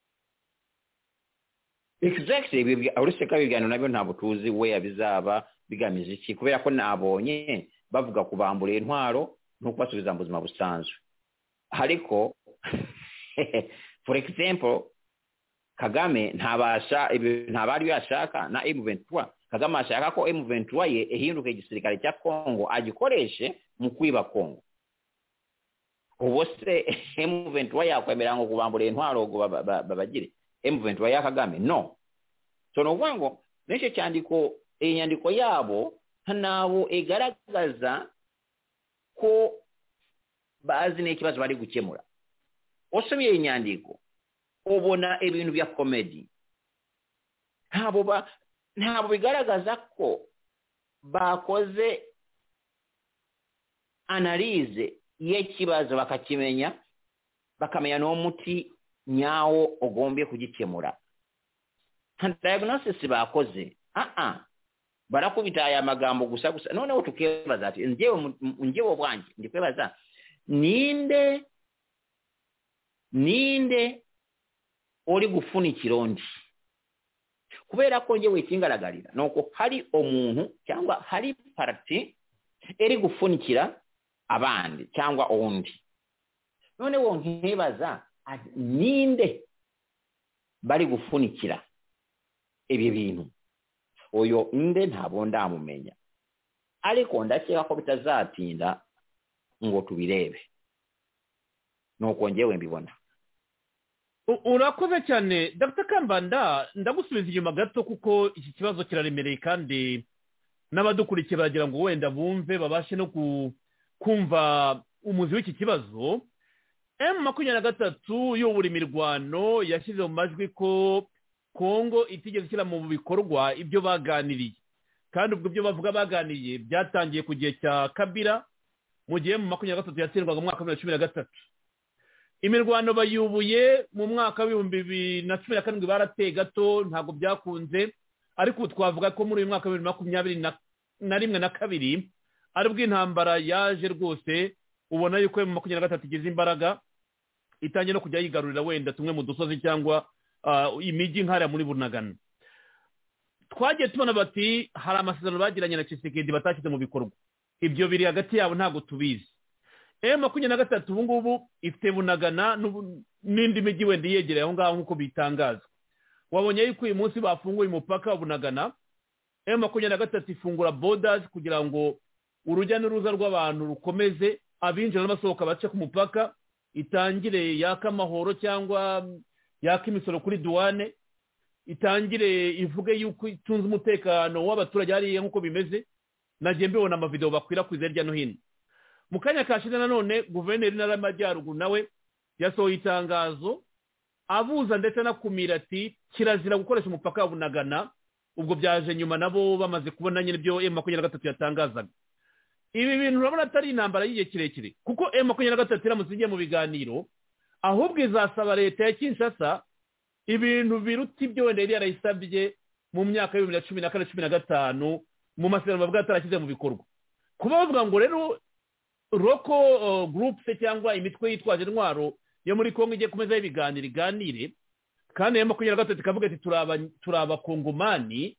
Exactly, uretse ko ibiganiro nabyo ntabwo tuzi we bizaba bigamije iki, kubera ko nabonye bavuga kubambura intwaro no kubasubiza mu buzima busanzwe. Ariko for example Kagame ntabasha ntabari yashaka na M twenty-three. Kagame ashaka ko M twenty-three ye ehinduka igisirikare cya Kongo agikoreshe mu kwiba Kongo. Ubose M twenty-three yakwemera ngo kubambura intwaro ngo babagire M twenty-three ya Kagame? No. So no wango neshe cyandiko inyandiko yabo nabo egaragaza ko bazi n'ikibazo bari gukemura. Osomye inyandiko ubona ibintu bya comedy, ntabo ba ntabo bigaragaza ko bakoze analyze y'ikibazo bakakimenya, bakamenya no muti nyawo ogombye kugikemura. Diagnosis bakoze ah ah barakubita aya magambo gusa gusa. Noneho tukebaza ati njewe njewe bwanje ndikwebaza ninde ninde oli gufunikira ondi, kubera ko njewe ikingaragarira nuko hari omuntu cyangwa hari party eri gufunikira abandi cyangwa ondi. Noneho nkibaza ninde bari gufunikira ebyo bintu. Oyo nde ntabo ndamumenya, ariko ndakeka ko bitazatinda ngo tubirebe. Nuko njewe mbibona. Urakoze cyane Dr Kambanda, ndagusubiza inyuma gato kuko iki kibazo kiraremereye kandi n'abadukurikiye bagira ngo wenda bumve babashe no kumva umuzi w'iki kibazo. M makumyabiri na gatatu yobura imirwano yashyize mu majwi ko Kongo itigeze ishyira mu bikorwa ibyo baganiriye, kandi ubwo byo bavuga baganiriye byatangiye ku gihe cya Kabila mu gihe mu makumyabiri na gatatu yatsindwaga mu mwaka wa cumi na gatatu. Imirwano bayubuye mu mwaka w'ibihumbi bibiri na cumi na karindwi barateye gato ntabwo byakunze, ariko twavuga ko muri uyu mwaka wa bibiri na makumyabiri na rimwe na kabiri aribwo intambara yaje rwose. Ubona yuko mu makumyabiri na gatatu igize imbaraga itangiye no kujya yigarurira wenda tumwe mu dusozi cyangwa imijyi nk'ariya muri Bunagana. Twagiye tubona bati hari amasezerano bagiranye na Tshisekedi batashyize mu bikorwa. Ibyo biri hagati yabo ntabwo tubizi. M makumyabiri na gatatu ubu ngubu ifite Bunagana n'indi mijyi wenda yegereye aho ngaho nk'uko bitangaza. Wabonye yuko uyu munsi bafunguye umupaka wa Bunagana. M makumyabiri na gatatu ifungura borders kugira ngo urujya n'uruza rw'abantu rukomeze, abinjira n'abasohoka bace ku mupaka, itangire yaka amahoro cyangwa yaka imisoro kuri duwane, itangire ivuge yuko itunze umutekano w'abaturage hariya nk'uko bimeze. Nagiye mbibona amavideo bakwirakwiza hirya no hino. Mu kanya kashize nanone guverineri n'intara y'Amajyaruguru nawe yasohoye itangazo abuza ndetse na kumira ati kirazira gukoresha umupaka wa Bunagana. Ubwo byaje nyuma nabo bamaze kubona nyine ibyo M makumyabiri na gatatu yatangazaga. Ibi bintu urabona atari intambara y'igihe kirekire, kuko M makumyabiri na gatatu iramutse igiye mu biganiro ahubwo izasaba leta ya Kinshasa ibintu biruta ibyo wenda yari yarayisabye mu myaka ya bibiri na cumi na kane cumi na gatanu mu masezerano bavuga atarashyize mu bikorwa. Kuba bavuga ngo rero roko uh, groups cyangwa imitwe yitwaje intwaro yo muri Kongo igiye kumeza ibiganiro iganire, kandi M makumyabiri na gatatu ikavuga ati turaba turaba Kongomani,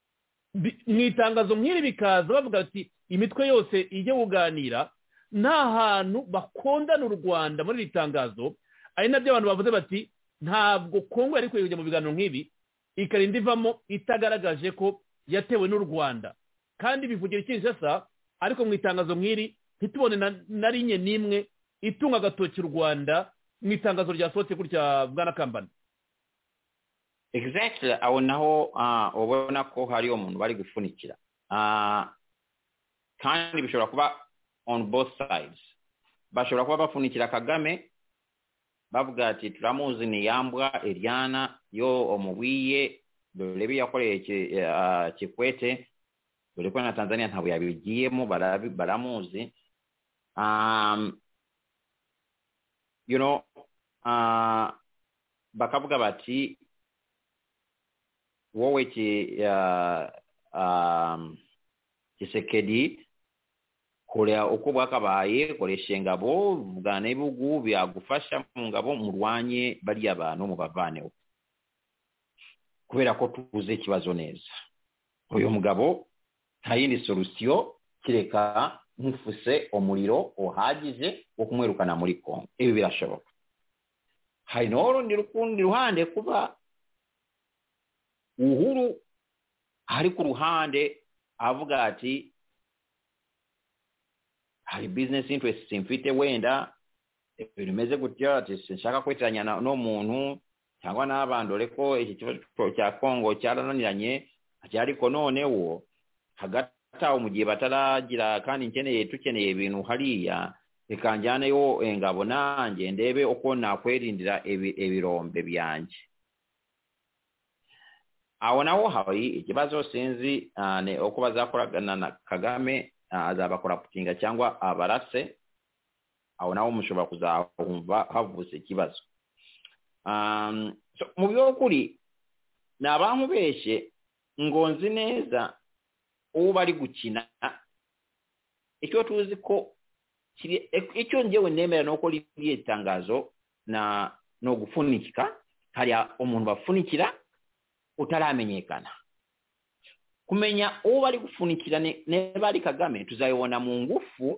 mwitangazo nk'iri bikaza bavuga ati imitwe yose ijye kuganira, nta hantu bakondana u Rwanda muri ritangazo. Ari nabyo abantu bavuze bati ntabwo Kongo yari kujya mu biganiro nk'ibi ikarinda ivamo itagaragaje ko yatewe n'u Rwanda, kandi bivugira Kinshasa. Ariko mwitangazo nk'iri ntitubone na rinye nimwe itunga agatoki u Rwanda mwitangazo ryasohotse gutya Bwana Kambanda. Exactly, aho naho uh, ubona ko hari umuntu bari gufunikira, uh, kandi bishobora kuba on both sides. Bashobora kuba bafunikira Kagame bavuga ati turamuzi ni yambwa Eliana yo omuwiye dore biyakoreye uh, Kikwete, dore ko na Tanzania ntabwo yabigiyemo baramuzi. um you know uh, bakavuga bati wowe ki uh, um, Kisekedi korea uko bwakabaye koresha ingabo vugana ibihugu byagufasha mu ngabo murwanye bari abantu mu bavaneho kubera ko tubuze ikibazo neza. Uyu mugabo nta yindi solution kireka nkufuse umuriro uhagije wo kumwirukana muri Kongo. Ibi birashoboka. Hari n'urundi rukundi ruhande kuba Uhuru hari ku ruhande avuga ati hari business interests mfite wenda ibintu meze gutya ati sinshaka kwitiranya no muntu cyangwa n'abandore ko iki kibazo cya Kongo cyarananiranye ati ariko noneho hagati aho mu gihe bataragira kandi nkeneye tukeneye ibintu hariya bikanjyane yo engabo nanjye ndebe uko nakwerindira ebirombe byanje. Aho naho hari ikibazo sinzi ne uko bazakoragana na Kagame azabakora putinga cyangwa abarase. Aho naho mushobora kuzahumva havuse ikibazo. Um, so, mu by'ukuri nabantu beshe ngonzi neza ubu bari gukina icyo tuzi ko icyo ngewe nemera nuko liye tangazo na no gufunikika hari umuntu bafunikira utaramenyekana kumenya ubu bari gufunikira ne bari Kagame tuzayibona mu ngufu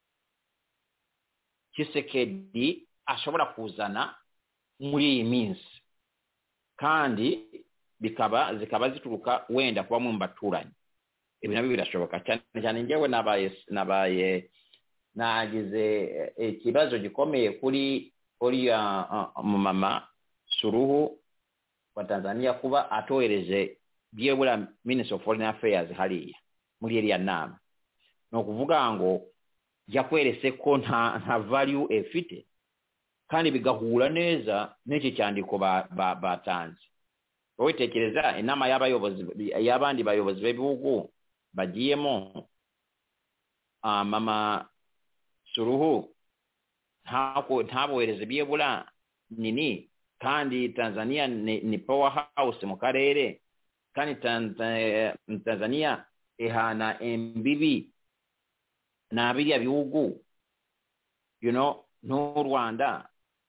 Kisekedi ashobora kuzana muri iyi minsi kandi bikaba zikaba zituruka wenda kuba mu mbaturanye. Ibi nabyo birashoboka cyane cyane ngewe nabaye nabaye nagize ikibazo gikomeye kuri kuri mu mama Suluhu wa Tanzania kuba atohereje byebura Minister of Foreign Affairs hariya muri iriya nama. No kuvuga ngo yakwerese ko nta nta value efite kandi bigahura neza n'iki cyandiko batanze. Wowe tekereza inama y'abayobozi y'abandi bayobozi b'ibihugu bagiyemo ah mama Suluhu ntako ntabohereze byebura nini kandi Tanzania ni, ni powerhouse mu karere kandi Tanzania ehana embibi na biriya bihugu you know no Rwanda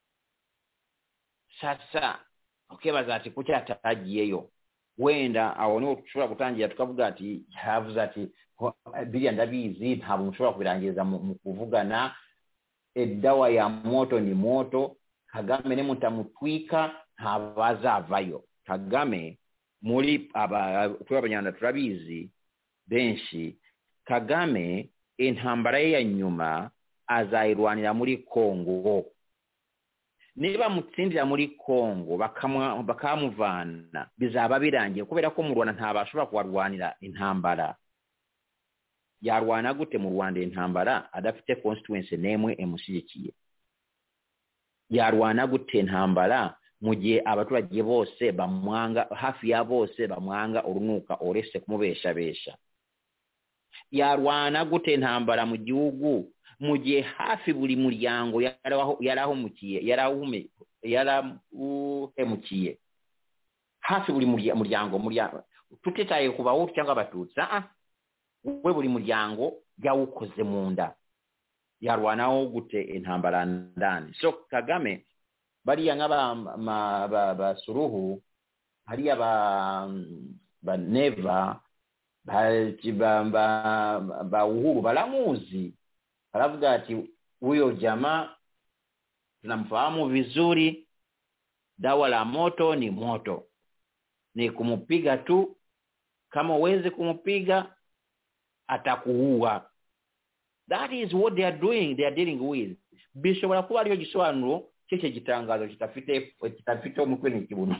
sasa okay bazati kuki atagiyeyo wenda aho no tushobora kutangira tukavuga ati havuze ati biriya ndabizi ntabwo mushobora kubirangiza mu kuvugana edawa ya moto ni moto Kagame ne mutamutwika ntabazavayo. Kagame muri aba twabanyanda turabizi benshi Kagame intambara ye ya nyuma azayirwanira muri Kongo. Niba mutsindira muri Kongo bakamwa bakamuvana bizaba birangiye kubera ko mu Rwanda ntabashobora kuwarwanira intambara. Yarwana gute mu Rwanda intambara adafite constituency nemwe emushyigikiye? Yarwana gute intambara mu gihe abaturage bose bamwanga hafi ya bose bamwanga urunuka orese kumubesha besha? Yarwana gute intambara mu gihugu mu gihe hafi buri muryango yaraho yaraho mukiye yarahume yarahemukiye hafi buri muryango muryango tutitaye kubaho cyangwa abatutsi ah we buri muryango yawukoze mu nda? Yarwanaho gute intambara ndani? So Kagame bariya nk'aba ba, ba Suluhu hariya ba ba Neva ba ba, ba Uhuru baramuzi baravuga ati huyo jamaa tunamfahamu vizuri, dawa la moto ni moto, ni kumupiga tu, kama uweze kumupiga atakuua. That is what they are doing, they are dealing with. Bishobora kuba ariyo gisobanuro cyo gitangazo kitafite kitafite umukwe n'ikibuno.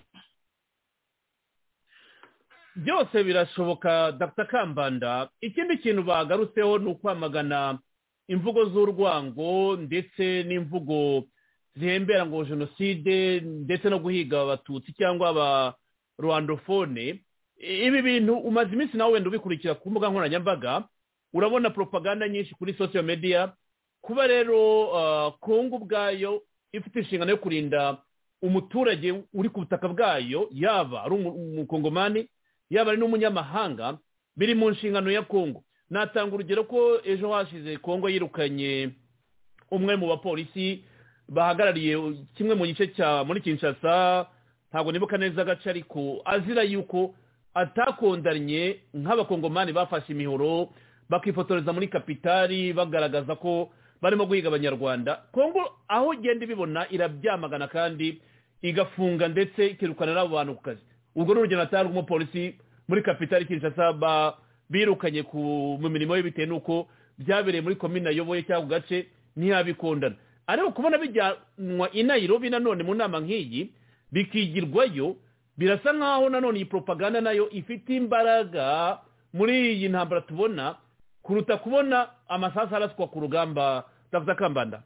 Byose birashoboka Doctor Kambanda. Ikindi kintu bagarutseho ni ukwamagana imvugo z'urwango ndetse n'imvugo zihembera ngo genocide ndetse no guhiga abatutsi cyangwa aba rwandofone. Ibi bintu umaze iminsi nawe wenda ubikurikira ku mbuga nkoranyambaga, urabona propaganda nyinshi kuri social media. Kuba rero uh, Kongo ubwayo ifite inshingano yo kurinda umuturage uri ku butaka bwayo yaba ari umukongomani yaba ari n'umunyamahanga biri mu nshingano ya Kongo. Natanga urugero ko ejo hashize Kongo yirukanye umwe mu bapolisi bahagarariye kimwe mu gice cya muri Kinshasa, ntabwo nibuka neza agace, ariko azira yuko atakondanye nk'abakongomani bafashe imihoro bakifotoreza muri kapitali bagaragaza ko barimo guhiga abanyarwanda. Kongo aho genda ibibona irabyamagana kandi igafunga ndetse ikirukana n'abo bantu ku kazi. Ubwo n'urugero natanga umupolisi muri kapitali Kinshasa birukanye ku mu mirimo ye bitewe n'uko byabereye muri komine ayoboye cyangwa gace ntiyabikondana. Ariko kubona bijyanwa i Nairobi nanone mu nama nk'iyi bikigirwayo, birasa nkaho nanone iyi propaganda nayo ifite imbaraga muri iyi ntambara tubona kuruta kubona amasasu araswa ku rugamba. Dr. Kambanda,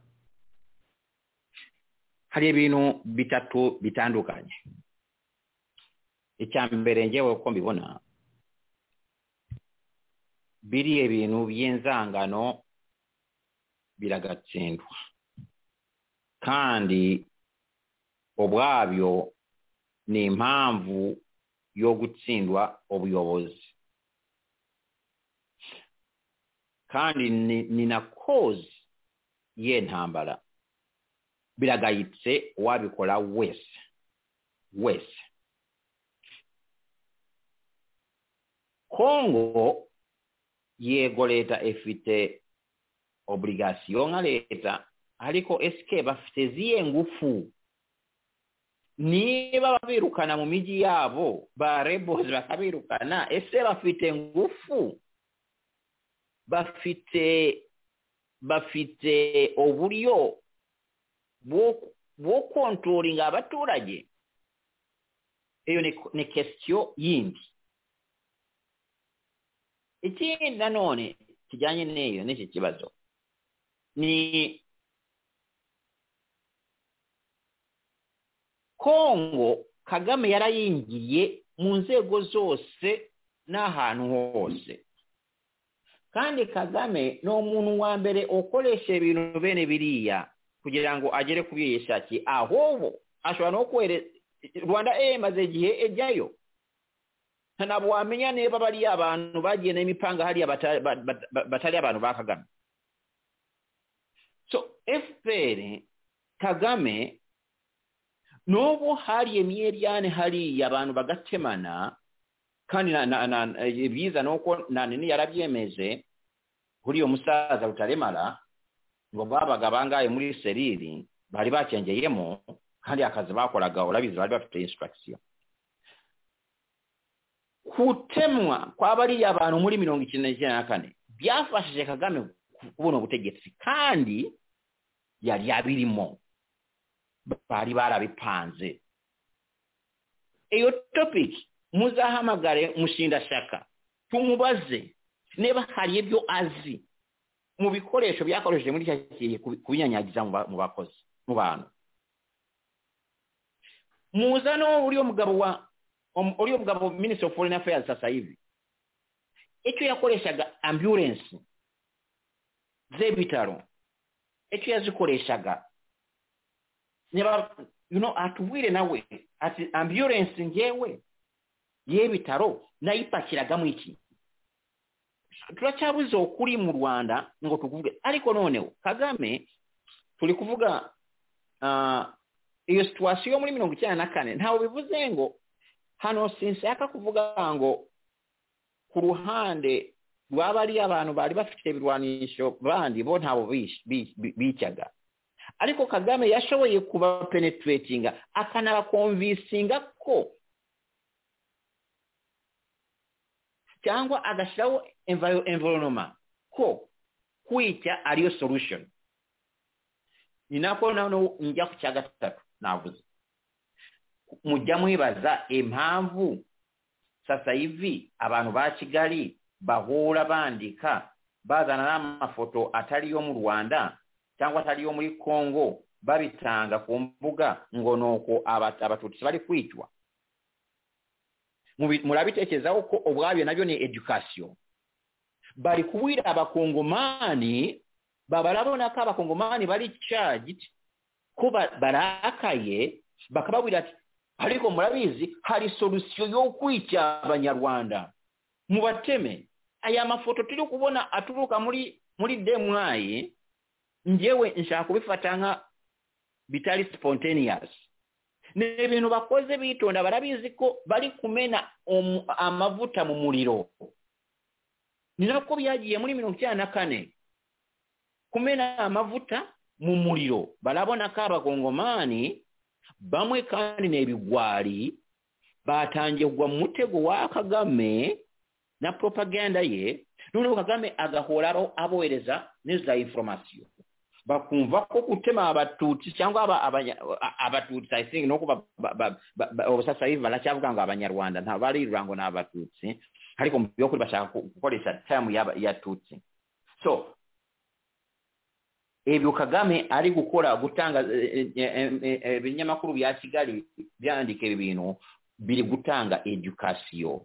hari ibintu bitatu bitandukanye. Icya mbere ngewe uko mbibona, biriya ibintu by'inzangano biragatsindwa kandi ubwabyo ni impamvu yo gutsindwa ubuyobozi, kandi ni, ni na cause ye ntambara. Biragayitse wabikora wese wese. Kongo yego leta efite obligation nka leta, ariko eske bafite ziye ngufu? Niba babirukana mu miji yabo ba rebels bakabirukana, ese bafite ngufu? Bafite bafite oburyo bwo bwo controlling abaturage? Eyo ni, ni question yindi. Ikindi nanone kijanye neyo n'iki kibazo ni Kongo Kagame yarayingiye mu nzego zose n'ahantu hose, kandi Kagame no umuntu wa mbere ukoresha ibintu bene biriya kugira ngo agere kubiyeshaki. Ahobo ashobora no kwere Rwanda emaze igihe ejyayo, ntabwo wamenya niba bari abantu bagiye n'imipanga hari batari batari abantu ba Kagame. So F P R Kagame nobo hari emyeryane hari abantu bagatemana, kandi na ibiza nuko nanini yarabyemeje kuri yo musaza Rutaremara ngo babaga bangaye muri seriri bari bakengeyemo, kandi akazi bakoraga urabizi bari bafite instruction. Kutemwa kwa bari abantu muri mirongo icyenda na kane byafashije Kagame kubona ubutegetsi, kandi yari yabirimo, bari barabipanze. Iyo topic muzahamagare Mushinda Shaka tumubaze niba hari ibyo azi mu bikoresho byakoresheje muri cyakiye kubinyanyagiza mu bakozi mu bantu. Muzano uriyo mugabo wa uriyo mugabo Minister of Foreign Affairs sasa hivi, icyo yakoreshaga ambulance zebitaro, icyo yazikoreshaga niba you know atubwire nawe ati ambulance ngewe yebitaro nayipakiraga mu iki. Turacyabuze ukuri mu Rwanda ngo tukuvuge, ariko noneho Kagame turi kuvuga uh, iyo situation muri mirongo icyenda na kane ntawo bivuze ngo hano sinshaka kuvuga ngo ku ruhande rw'abari abantu bari bafite ibirwanisho bandi bo ntabo bicyaga, ariko Kagame yashoboye kuba penetratinga akanaba convincinga ko cyangwa agashyiraho environment ko kwicya ariyo solution. Ni nako nano njya ku cya gatatu navuze, mujya mwibaza impamvu sasa hivi abantu ba Kigali bahura bandika bazana n'amafoto atari yo mu Rwanda cyangwa atari yo muri Kongo babitanga ku mbuga ngo noko abatutsi bari kwicwa. Murabitekerezaho ko ubwabyo nabyo ni education. Bari kubwira abakongomani babarabona ko abakongomani bari charged ko barakaye bakababwira ati ariko murabizi hari solution yo kwica abanyarwanda mubateme. Aya mafoto turi kubona aturuka muri muri demwaye njewe nshaka kubifata nka bitali spontaneous. N'ibintu bakoze bitonda barabizi ko bari kumena um, amavuta mu muriro. Ninako byagiye muri mirongo icyenda na kane kumena amavuta mu muriro. Barabona ko abakongomani bamwe kandi n'ebigwari batangiye kugwa mu mutego wa Kagame na propaganda ye. None Kagame agahoraro abohereza neza information bakumva ko gutema abatutsi cyangwa abatutsi I think no kuba obusasa hivi baracyavuga ngo abanyarwanda nta bari rurango n'abatutsi ariko mu byo kuri bashaka gukoresha term ya ya tutsi. So ebyo Kagame ari gukora gutanga ibinyamakuru bya Kigali byandika ibintu biri gutanga education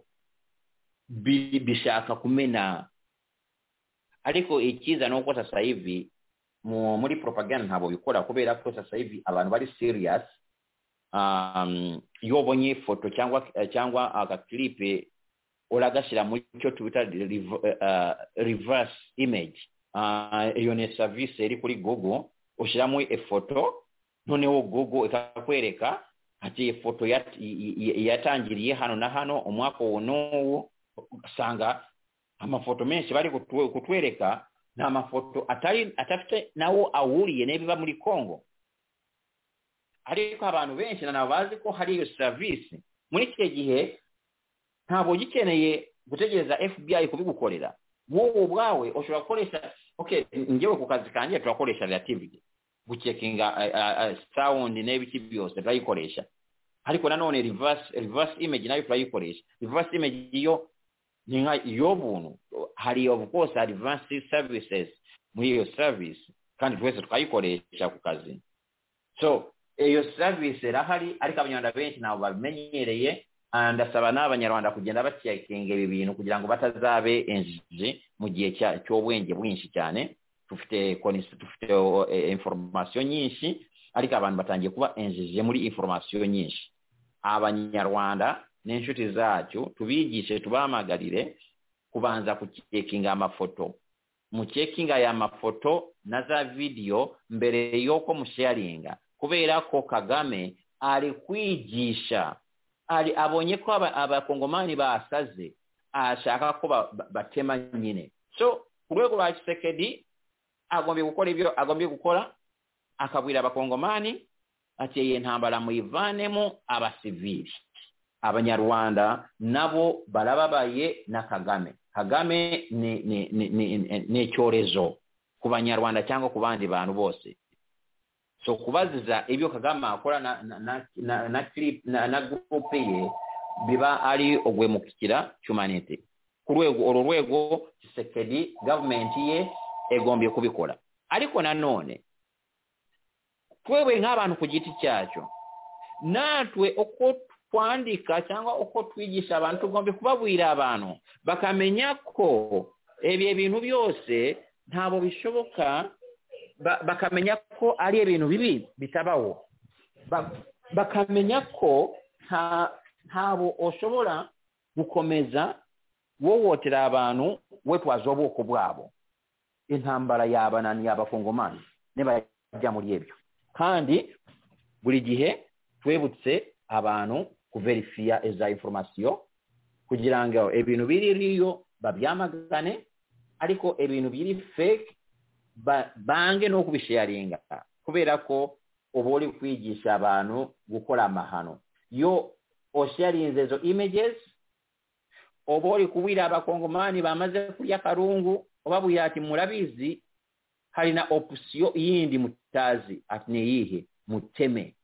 bishaka kumena. Ariko ikiza no ko sasa hivi muri propaganda ntabo bikora kubera ko sasa hivi abantu bari serious. um yobonye foto cyangwa cyangwa aga clip olagashira muri cyo twita uh, reverse image. Uh, iyo ne service eri kuri Google ushiramo ifoto noneho Google ikakwereka ati ifoto yatangiriye hano na hano umwaka wono sanga amafoto menshi bari kutwereka na amafoto atari atafite nawo awuriye nebiba muri Kongo. Ariko abantu benshi nanabazi ko hari iyo service muri kike gihe ntabo gikeneye gutegereza F B I kubigukorera. Wowe bwawe ushobora gukoresha okay ngewe ku kazi kanje turakoresha relativity gucheckinga uh, uh, sound n'ibiki byose bayikoresha. Ariko nanone reverse reverse image nayo turayikoresha. Reverse image iyo ni nka iyo buntu hari of course advanced services muri iyo service kandi twese tukayikoresha ku kazi. So iyo service rahari ariko abanyarwanda benshi nabo babimenyereye andasaba n'abanyarwanda kugenda bakiyakinga ibi bintu kugira ngo batazabe enjije mu gihe cy'obwenge bwinshi cyane. Tufite tufite uh, information nyinshi ariko abantu batangiye kuba enjije muri information nyinshi. Abanyarwanda n'inshuti zacu tubigishe tubamagarire kubanza kuchekinga amafoto. Mu checkinga ya mafoto na za video mbere yoko musharinga kubera ko Kagame ari kwigisha ari abonye ko abakongomani basaze ashaka ko batema nyine. So urwego rwa Tshisekedi agombe gukora ibyo agombe gukora akabwira abakongomani ateye ntambara mu ivanemo abasivili. Abanyarwanda nabo barababaye na Kagame. Kagame ni ni ni ni cyorezo ku banyarwanda cyangwa ku bandi bantu bose. So kubaziza ibyo Kagame akora na na na na clip na, na group ye biba ari ogwemukikira humanity. Ku rwego oro rwego Tshisekedi government ye egombye kubikora. Ariko nanone twewe nk'abantu ku giti cyacu natwe uko kwandika cyangwa uko twigisha abantu tugombe kubabwira abantu bakamenya ko ebye ibintu byose ntabo bishoboka bakamenya ko ari ibintu bibi bitabaho bakamenya ko ntabo oshobora gukomeza wohotera abantu we twazoboko bwabo intambara yabanani y'abakongomani nebajya muri ebyo. Kandi buri gihe twebutse abantu kuverifia eza information kugira ngo ebintu biririyo babyamagane ariko ebintu biri fake ba, bange no kubisharinga kubera ko oboli kwigisha abantu gukora amahano. Yo osharinze zo images oboli kuwira abakongomani bamaze kurya karungu obabuye ati murabizi hari na option yindi mutazi ati niyihe muteme.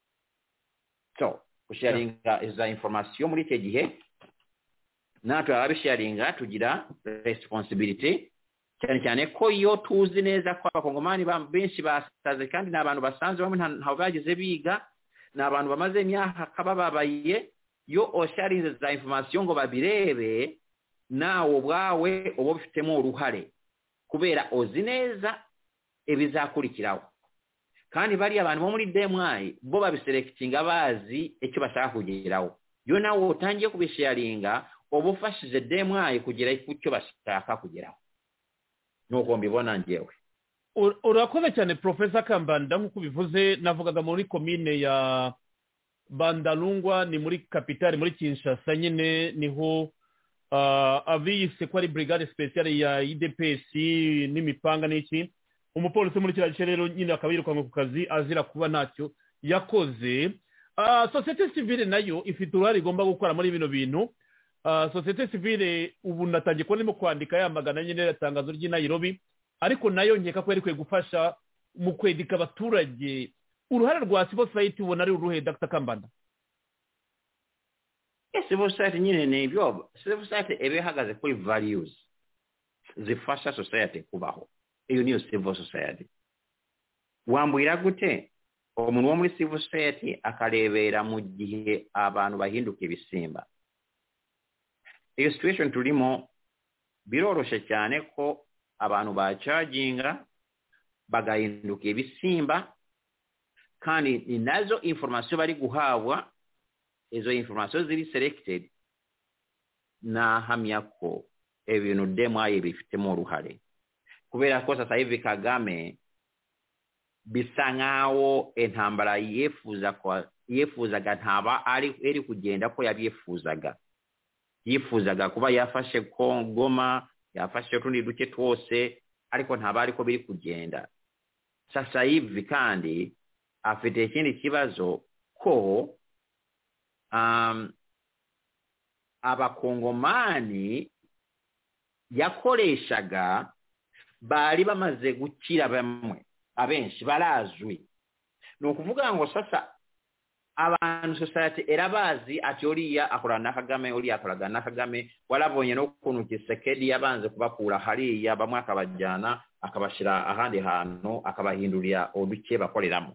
So kusharinga eza information muri cyo gihe natwe ababisharinga tugira responsibility cyane cyane ko iyo tuzi neza ko abakongomani benshi basaze kandi n'abantu basanzwe bamwe ntaho bagize biga n'abantu bamaze imyaka kabababaye. Yo osharinze za information ngo babirebe nawo bwawe obo bifitemo uruhare kubera ozi neza ebizakurikiraho. kandi bari abantu bo muri D M I bo babiselectinga bazi icyo bashaka kugeraho yo nawo utangiye kubisharinga obufashije D M I kugera ku cyo bashaka kugeraho nuko mbibona ngewe. Urakoze cyane Professor Kambanda nkuko bivuze navugaga muri commune ya Bandalungwa ni muri capitale muri Kinshasa nyine niho uh, avise ko ari brigade speciale ya I D P S n'imipanga n'iki umupolisi muri kiriya gice rero nyine akabirukanwa ku kazi azira kuba ntacyo yakoze. Uh, societe civile nayo ifite uruhare igomba gukora muri bino bintu. Uh, societe civile ubu natangiye ko ndimo kwandika yamagana nyine yatangazo ry'i Nairobi ariko nayo nkeka ko yari kwe gufasha mu kwedika abaturage. Uruhare rwa civil society ubona ari uruhe Doctor Kambanda? Yes, civil society nyine ni ibyo civil society ebe hagaze kuri values zifasha society kubaho. Iyo niyo civil society. Wambwira gute umuntu wo muri civil society akarebera mu gihe abantu bahinduka ibisimba? Iyo situation turimo biroroshe cyane ko abantu bacaginga bagahinduka ibisimba kandi inazo information bari guhabwa izo information ziri selected na hamya ko ebintu demaye bifitemo uruhare kubera ko sasa hivi Kagame bisangawo entambara yefuza kwa yefuzaga ntaba ari eri kugenda ko yabyefuzaga yifuzaga kuba yafashe Goma yafashe tundi duce twose ariko ntaba ariko biri kugenda. Sasa hivi kandi afite ikindi kibazo ko um, abakongomani yakoreshaga bari bamaze gukira bamwe abenshi barazwi no kuvuga ngo sasa abantu society erabazi ati oriya akorana na Kagame oriya akoraga na Kagame walabonye no kuntu Kisekedi yabanze kubakura hariya bamwe akabajyana akabashira ahandi hantu akabahindurira oduke bakoreramo.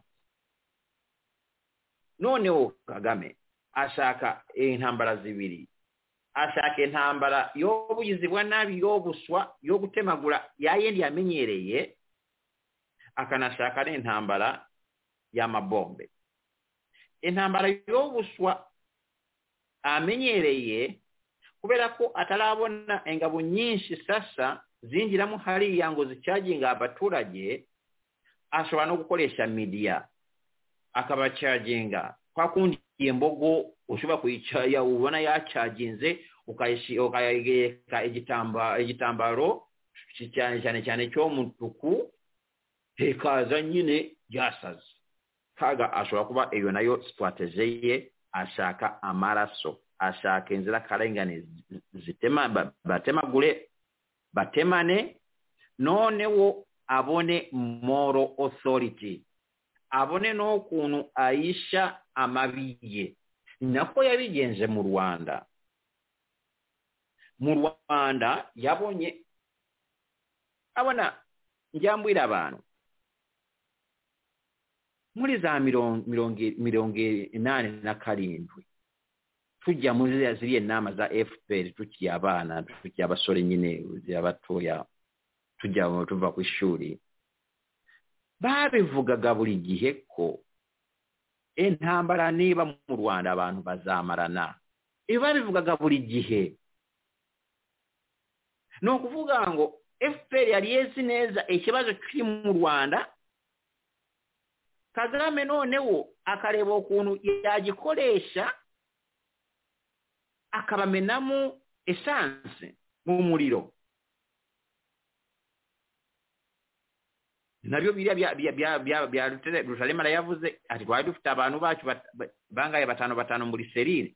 None Kagame ashaka intambara zibiri ashaka intambara yobuyizibwa nabi yobuswa yo gutemagura yayendi yamenyereye akanashaka n'intambara y'amabombe. Intambara yobuswa amenyereye kubera ko atarabona engabo nyinshi sasa zinjiramo hari yango zicaginga abaturage ashobora no gukoresha media akabacaginga kwa kundi imbogo ushobora kuyicaya ubona yacaginze ukayishi ukayegeka igitamba igitambaro cyane cyane cyane cyo mutuku hekaza nyine yasaze kaga ashobora kuba iyo nayo strategy ye ashaka amaraso ashaka inzira karengane zitema batemagure batemane none wo abone moral authority abone no kuntu aisha amabiye nako yabigenje mu Rwanda. Mu Rwanda yabonye abona njyambwira abantu muri za mirongo mirongo inani na karindwi tujya muri ziriya nama za F P R tukiye abana tukiye abasore nyine y'abatoya tujya tuva ku ishuri babivugaga buri gihe ko intambara niba mu Rwanda abantu bazamarana. Iyo babivugaga buri gihe no kuvuga ngo F P R yari yezi neza ikibazo kiri mu Rwanda Kagame noneho akareba ukuntu yagikoresha akabamenamo essence mu muriro. Nabyo biriya bya bya bya bya Rutalema yavuze ati twari dufite abantu bacu bangaye batano batano muri serire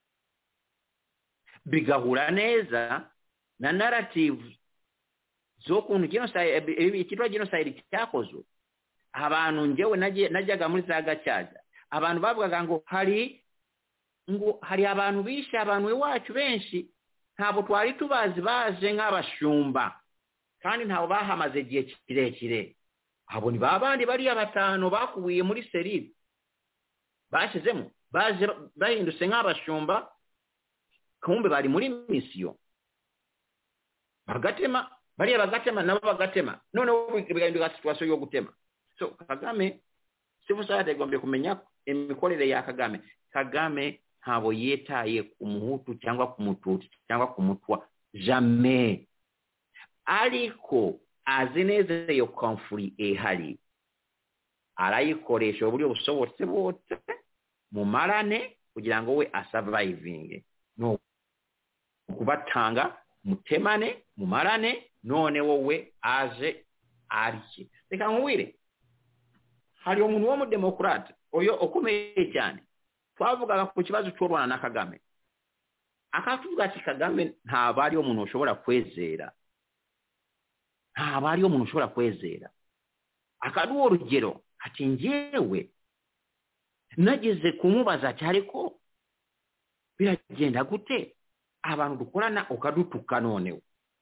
bigahura neza na narrative zo kuntu genocide ikitwa genocide cyakozwe. Abantu ngewe najyaga muri za Gacyaza abantu bavugaga ngo hari ngo hari abantu bishe abantu iwacu benshi ntabo twari tubazi baje nk'abashumba kandi ntabo bahamaze igihe kirekire. Abo ni babandi bari abatano bakubiye muri serire bashizemo baje bahindutse nk'abashumba kumbe bari muri mission bagatema bari bagatema nabo bagatema none bigahinduka situation yo gutema. So Kagame civil society egombe kumenya imikorere ya Kagame. Kagame ntabo yetaye ku muhutu cyangwa ku mututsi cyangwa ku mutwa jamais. Ariko azineze yo conflict ehari arayikoresha uburyo busobotse bose mu marane kugira ngo we asurviving no kubatanga mutemane mu marane none wowe aje ariki. Reka nkuwire hari umuntu wo mu Democrat oyo okomeye cyane twavugaga ku kibazo cyo Rwanda na Kagame akavuga ati Kagame nta bari umuntu ushobora kwezera nta bari umuntu ushobora kwezera akaduwa urugero ati ngewe nageze kumubaza cyari ko biragenda gute abantu dukorana ukadutuka noneho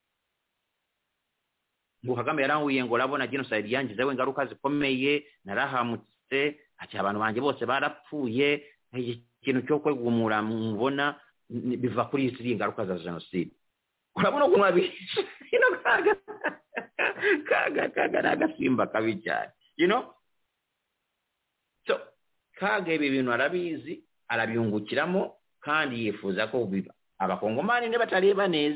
ngo Kagame yaranguye ngo labona genocide yangize we ngaruka zikomeye narahamutse ati abantu banje bose barapfuye ikintu cyo kwegumura mubona biva kuri isi ngaruka za genocide. Urabona ko mwabisha ino kaga kaga kaga nagasimba kabicyane you know. So kaga ibi bintu arabizi arabyungukiramo kandi yifuza ko biba abakongomani ne batareba neza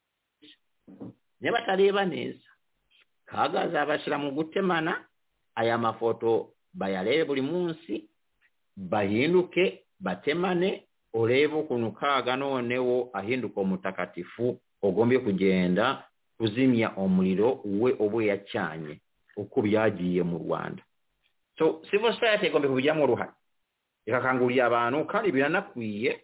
ne batareba neza kaga azabashira mu gutemana aya mafoto bayarebe buri munsi bahinduke batemane urebe ukuntu kaga noneho ahinduka umutakatifu ogombe kugenda kuzimya umuriro uwe obo yacyanye uko byagiye mu Rwanda. So civil society igombe kubijyamo uruhare ikakangurira abantu kandi biranakwiye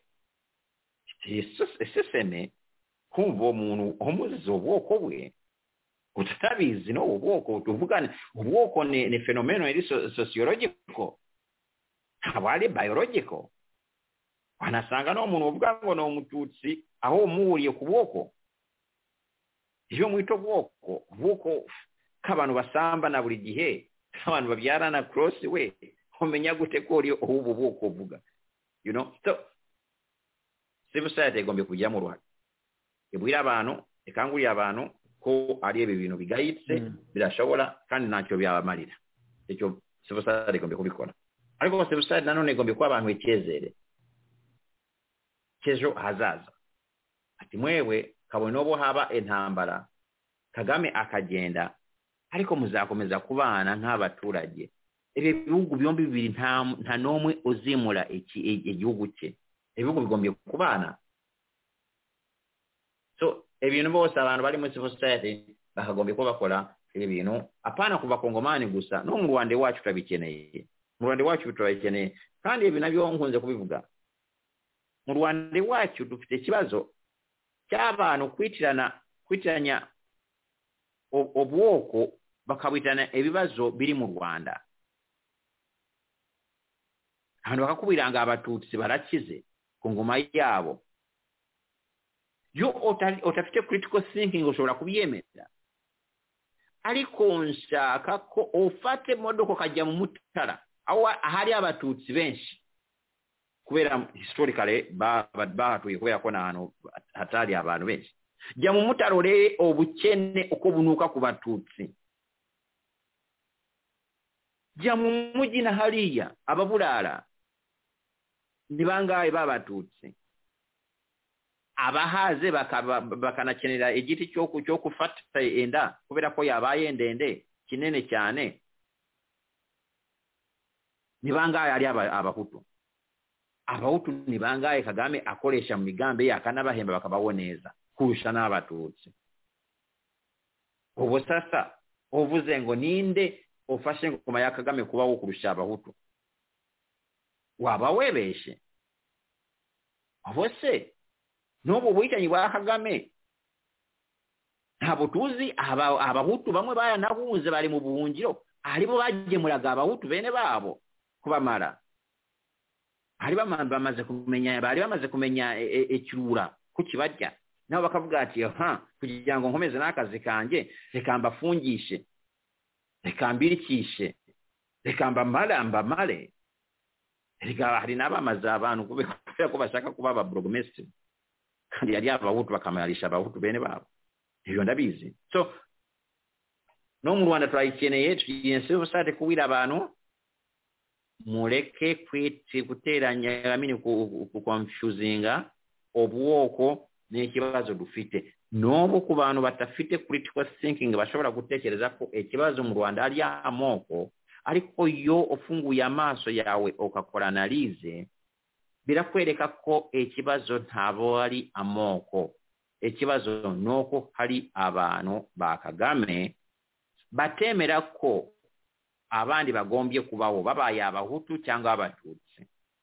iseseme kumva umuntu umuzizo ubwoko bwe utatabizi no ubwoko tuvugane ubwoko ni, ni fenomeno iri sociological abari biological wanasanga no umuntu uvuga ngo no umututsi aho umuriye ku bwoko iyo mwito bwoko bwoko kabantu basamba na buri gihe abantu babyarana cross we umenya gute ko uri ubu bwoko vuga you know. So civil society igombe kujya mu ruhare ibwira abantu ikangurira abantu ko ari ibi bintu bigayitse mm. birashobora kandi ntacyo byabamarira icyo civil society igombe kubikora. Ariko civil society nanone igombe kuba abantu icyezere kejo hazaza ati mwewe kabone obo haba entambara Kagame akagenda ariko muzakomeza kubana nk'abaturage ibi bihugu byombi bibiri nta nta nomwe uzimura iki igihugu cye ibihugu bigombe kubana. So ebintu bose abantu bari mu civil society bakagombe ko bakora ibi bintu apana kuva Kongomani gusa no mu Rwanda wacu turabikeneye mu Rwanda wacu turabikeneye kandi ibi nabyo nkunze kubivuga mu Rwanda wacu dufite ikibazo cy'abantu kwitirana kwitiranya obwoko bakabitana ebibazo biri mu Rwanda. Abantu bakakubiranga abatutsi barakize ku ngoma yabo yo otafite critical thinking ushobora kubyemeza ariko nshaka ko ufate modoko kajya mu mutara aho ahari abatutsi benshi kubera historically ba bahatuye kubera ko nahantu hatari abantu benshi jya mu mutaro re obukene uko bunuka ku batutsi jya mu mugi na hariya ababulala nibangaye babatutsi abahaze bakanakenera igiti cyo cyo kufata enda kubera ko yabaye ndende kinene cyane nibangaye ari abahutu abahutu nibangaye Kagame akoresha mu migambe yakanabahemba bakababoneza kurusha n'abatutsi. Ubu sasa uvuze ngo ninde ufashe ngoma ya Kagame kuba wo kurusha abahutu waba webeshe abose n'ubu buyitanyi bwa Kagame ntabwo tuzi abahutu bamwe bayanahunze bari mu buhungiro aribo bagemuraga abahutu bene babo kubamara hari bamaze kumenya bari bamaze kumenya ekirura ku kibarya nabo bakavuga ati ha kugira ngo nkomeze n'akazi kanje reka mbafungishe reka mbirikishe reka mbamara male reka hari n'abamaze abantu kubera ko bashaka kuba aba burugomestre kandi yari abahutu bakamarisha abahutu bene babo ibyo ndabizi. So no mu Rwanda turayikeneye tuyiyense ubusate kuwira abantu mureke kwiti guteranya amini ku confusinga obwoko n'ekibazo dufite nobo ku bantu batafite critical thinking bashobora gutekereza ko ekibazo mu Rwanda ari amoko ariko yo ofunguye amaso yawe okakora analize birakwereka ko ekibazo ntabo ari amoko ekibazo noko hari abantu ba Kagame batemera ko abandi bagombye kubaho babaye abahutu cyangwa abatutsi.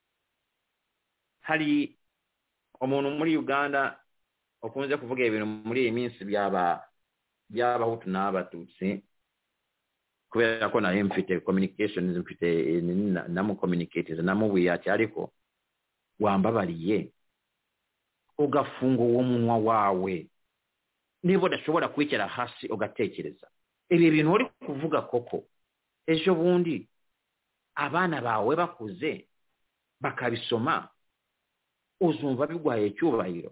Hari umuntu muri Uganda okunze kuvuga ibintu muri iyi minsi byaba by'abahutu n'abatutsi kubera ko nayo mfite communications mfite namu communicators namubuye ati ariko wambabariye ugafunga uwo munwa wawe niba udashobora kwikira hasi ugatekereza ibi bintu uri kuvuga koko ejo bundi abana bawe bakuze bakabisoma uzumva bigwaye cyubahiro.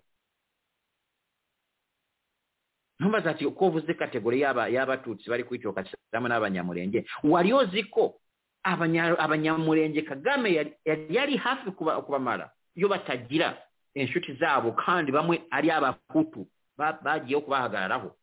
Ntumbaza ati uko uvuze kategori yaba y'abatutsi bari kwicoka cyangwa n'abanyamurenge wari oziko abanyamurenge Kagame yari, yari hafi kuba kubamara iyo batagira inshuti zabo kandi bamwe ari abahutu bagiye kubahagararaho.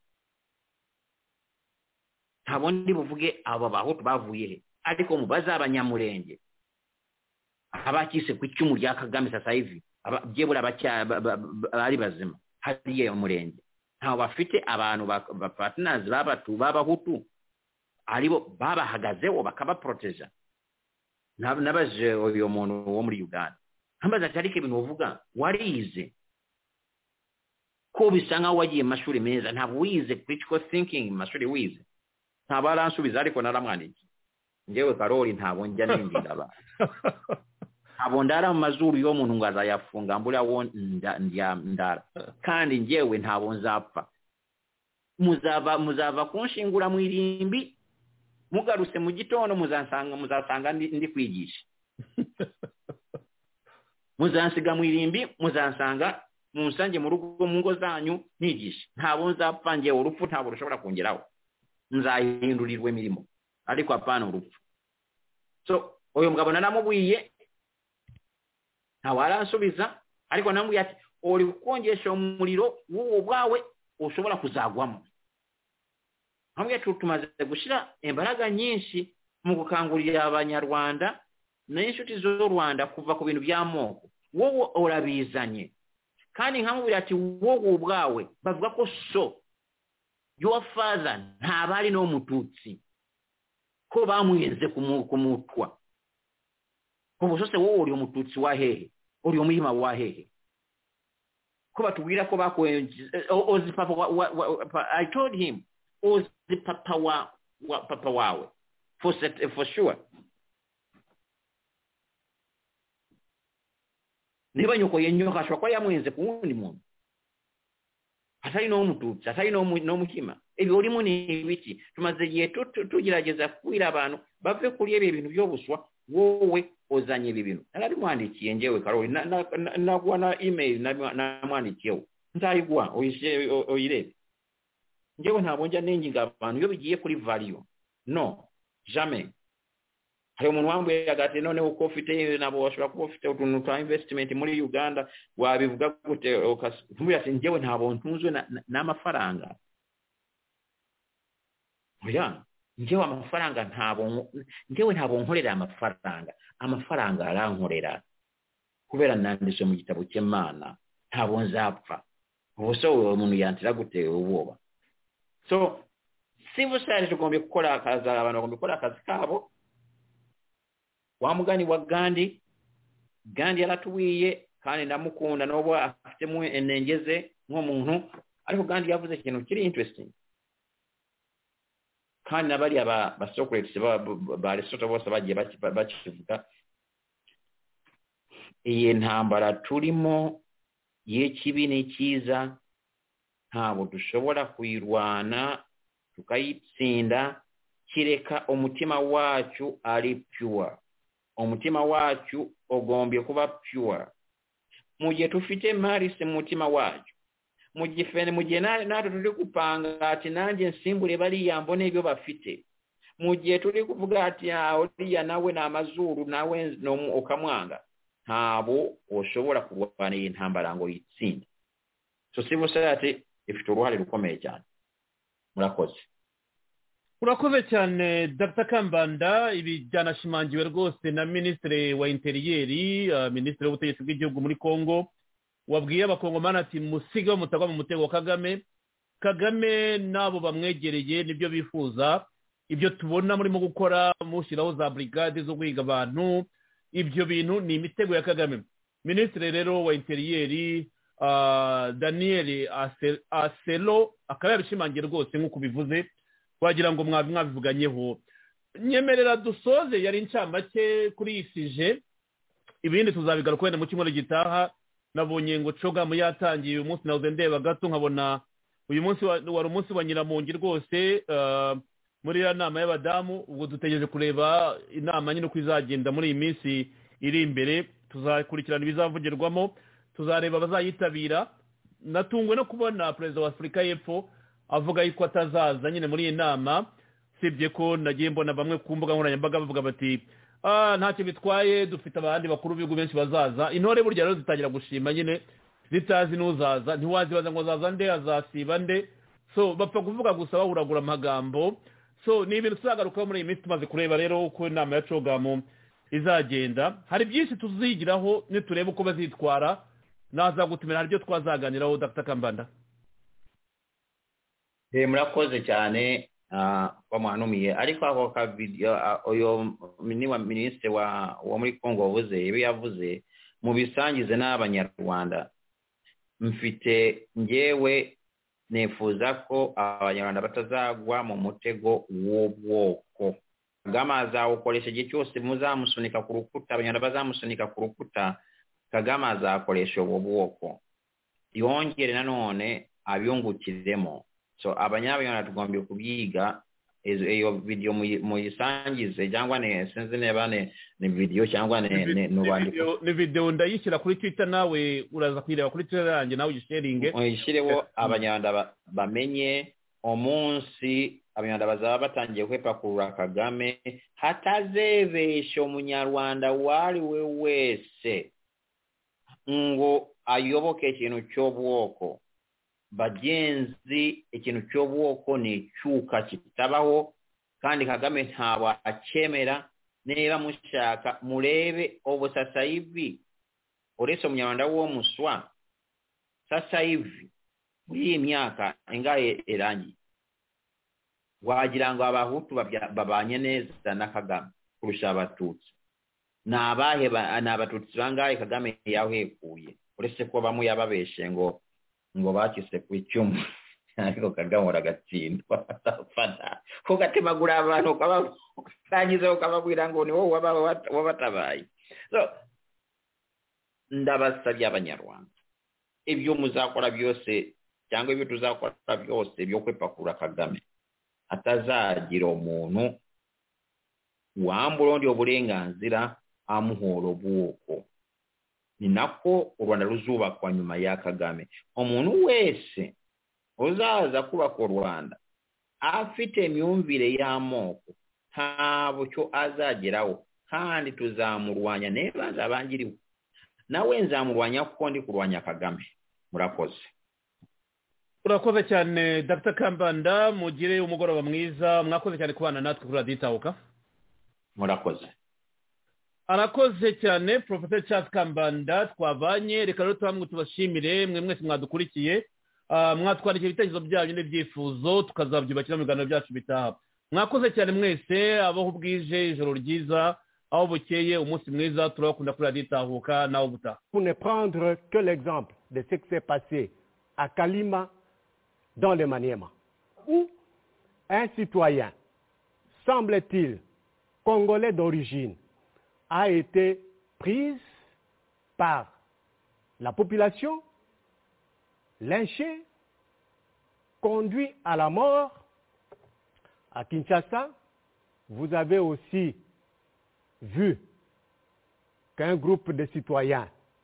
Ntabondi buvuge aba bahutu bavuye he ariko mubaza abanyamurenge abakise ku cyumu rya Kagame sasa hivi ababyebura bacya ari bazima hariye umurenge nta bafite abantu ba partners babatu babahutu aribo babahagazeho bakaba proteger nabaje uyo muntu wo muri Uganda ambaza tarike ibintu uvuga warize ko bisanga wagiye mashuri meza nta wize critical thinking mashuri wize nta baransubiza ariko naramwaniki ngewe Karoli ntabo njya nindira ba abo ndara mazuru yo muntu ngaza yafunga mbura won ndya ndara kandi ngewe ntabo nzapfa muzava muzava kunshingura mu irimbi mugaruse mu gitondo muzansanga muzasanga ndi kwigisha muzansiga mu irimbi muzansanga munsange mu rugo mu ngo zanyu nigisha ntabo nzapfa ngewe urupfu ntabo rushobora kongeraho nzahindurirwe mirimo ariko apana urupfu. So oyo mugabo naramubwiye ntawaransubiza ariko namubwiye ati uri kukongesha umuriro wuwo bwawe ushobora kuzagwamo. Hamwe tumaze gushira imbaraga nyinshi mu gukangurira abanyarwanda n'inshuti z'u Rwanda kuva ku bintu by'amoko wowe urabizanye kandi nkamubwira ati wowe bwawe bavuga ko so your father ntabari no mututsi ko bamwiyenze kumutwa ko bosose wowe uri umututsi wa hehe uri umuhima wa hehe ko batubwira ko bakwenje ozi papa wa, wa, wa, I told him ozi papa wa, wa papa wawe for set, for sure niba nyoko yenyoka shwa kwa yamwenze ku wundi muntu atari no mututsi atari no no muhima ebi urimo ni ibiki tumaze giye tugerageza kwira abantu bave kuri ebe bintu byo buswa wowe ozanye ibi bintu narabimwandikiye ngewe Karoli na na na, na email na mwandikiye ntayigwa oyise oyire ngewe ntabwo njya nenginga abantu iyo bigiye kuri value no jamais hari umuntu wambuye agati none uko ufite nabo bashobora kuba ufite utuntu twa investment muri Uganda wabivuga gute ukasumbuye ati ngewe ntabo ntunzwe n'amafaranga na oya ngewe amafaranga ntabo ngewe ntabo nkorera amafaranga amafaranga arankorera kubera nandise mu gitabo cy'Imana ntabo nzapfa ubuse umuntu yantira gute uboba. So civil society tugomba gukora akazi abantu bagomba gukora akazi kabo wa mugani wa Gandhi Gandhi yaratuwiye kandi ndamukunda nobo afite mu enengeze nk'umuntu ariko Gandhi yavuze ikintu kiri interesting kandi nabari aba ba Socrates ba ba Aristotle bose bagiye bakivuga iyi ntambara turimo yekibi n'ikiza ntabo dushobora kuyirwana tukayitsinda kireka umutima wacu ari pure umutima wacu ogombye kuba pure muje tufite marise mutima wacu mugifene muje nato turi kupanga ati nanje nsimbure bari yambone ibyo bafite mu gihe turi kuvuga ati oriya nawe ni amazuru nawe ukamwanga ntabo ushobora kurwana iyi ntambara ngo yitsinde. So civil society ifite uruhare rukomeye cyane. Murakoze. Urakoze cyane Doctor Kambanda. Ibi byanashimangiwe rwose na Minisitiri wa Interiyeri, uh, Minisitiri w'ubutegetsi bw'igihugu muri Kongo, wabwiye abakongomani ati musiga mutagwa mu mutego wa Kagame. Kagame nabo bamwegereye nibyo bifuza, ibyo tubona murimo gukora mushyiraho za brigade zo guhiga abantu, ibyo bintu ni imitego ya Kagame. Minisitiri rero wa Interiyeri uh, Daniel Aselo akaba yabishimangiye rwose nk'uko bivuze, wagira ngo mwabivuganyeho. Nyemerera dusoze yari incamake kuri isije, ibindi tuzabigaruka kwenda mu cyumweru gitaha. Nabonye ngo cogamu yatangiye uyu munsi nawe ndeba gato nkabona uyu munsi wari umunsi wa Nyiramongi rwose uh, muri ya nama y'abadamu. Ubwo dutegereje kureba inama nyine uko izagenda muri iyi minsi iri imbere, tuzakurikirana ibizavugirwamo, tuzareba abazayitabira. Natungwe no kubona Perezida wa Afurika y'Epfo avuga yuko atazaza nyine muri iyi nama, sibye ko nagiye mbona bamwe ku mbuga nkoranyambaga bavuga bati ah ntacyo bitwaye dufite abandi bakuru b'ibihugu benshi bazaza. Intore burya rero zitangira gushima nyine zitazi n'uzaza, ntiwazibaza ngo azaza nde azasiba nde, so bapfa kuvuga gusa bahuragura amagambo. So ni ibintu tuzagarukaho muri iyi minsi tumaze kureba rero uko inama ya cogamu izagenda. Hari byinshi tuzigiraho nitureba uko bazitwara, nazagutumira haryo twazaganiraho Doctor Kambanda. Eh murakoze cyane ah bamwanumiye, ariko ako ka video oyo miniwa ministre wa wa muri Kongo wavuze ibi yavuze mu bisangize n'abanyarwanda. Mfite ngewe nefuza ko abanyarwanda batazagwa mu mutego w'ubwoko. Kagame azakoresha igihe cyose muzamusunika ku rukuta, abanyarwanda bazamusunika ku rukuta, Kagame azakoresha ubu bwoko yongere nanone abyungukiremo. So abanyabanyarwanda tugomba kubyiga. Iyo video muyisangize cyangwa ne senze ne bane ni video cyangwa ne nubandiko ni video ndayishyira kuri Twitter, nawe uraza kwireba kuri Twitter yanjye nawe uyisharinge uyishyireho abanyarwanda bamenye umunsi abanyarwanda bazaba batangiye kwepakurura Kagame. Hatazebesha umunyarwanda wari we wese ngo ayoboke ikintu cy'ubwoko. Bagenzi ikintu cy'ubwoko ni cyuka kitabaho, kandi Kagame ntabo akemera. Niba mushaka murebe obo sasa hivi uretse umunyarwanda wo muswa sasa hivi muri imyaka ingahe erangi wagira ngo abahutu babanye neza na Kagame kurusha abatutsi. Nabahe n'abatutsi bangahe Kagame yahekuye uretse ko bamwe yababeshe ngo ngo bakise ku icyuma, ariko Kagame uragatsindwa fata ko gatemagura abantu kaba kanyize ukababwira ngo ni wowe wabatabaye. So ndabasabye abanyarwanda ibyo muzakora byose cyangwa ibyo tuzakora byose byo kwepakura Kagame, atazagira umuntu wambura undi uburenganzira amuhoro bwoko. Ni nako u Rwanda ruzubakwa nyuma ya Kagame. Umuntu wese uzaza kubaka u Rwanda afite imyumvire y'amoko ntabo cyo azageraho, kandi tuzamurwanya neba nzabangiriwe nawe nzamurwanya kuko ndi kurwanya Kagame. Murakoze. Urakoze cyane Doctor Kambanda, mugire umugoroba mwiza. Mwakoze cyane kubana natwe kuri Radio Itahuka. Murakoze. Arakoze cyane Professor Charles Kambanda twabanye. Reka rero twamwe tubashimire mwe mwese mwadukurikiye, mwatwandikira ibitekerezo byanyu n'ibyifuzo tukazabyubakira mu biganiro byacu bitaha. Mwakoze cyane mwese, abaho bwije ijoro ryiza, aho bukeye umunsi mwiza. Turakunda kuri Radio Itahuka naho butaha. Pour ne prendre que l'exemple de ce qui s'est passé à Kalima dans le Maniema, où un citoyen, semble-t-il, congolais d'origine, a été prise par la population, lynché, conduit à la mort. À Kinshasa, vous avez aussi vu qu'un groupe de citoyens,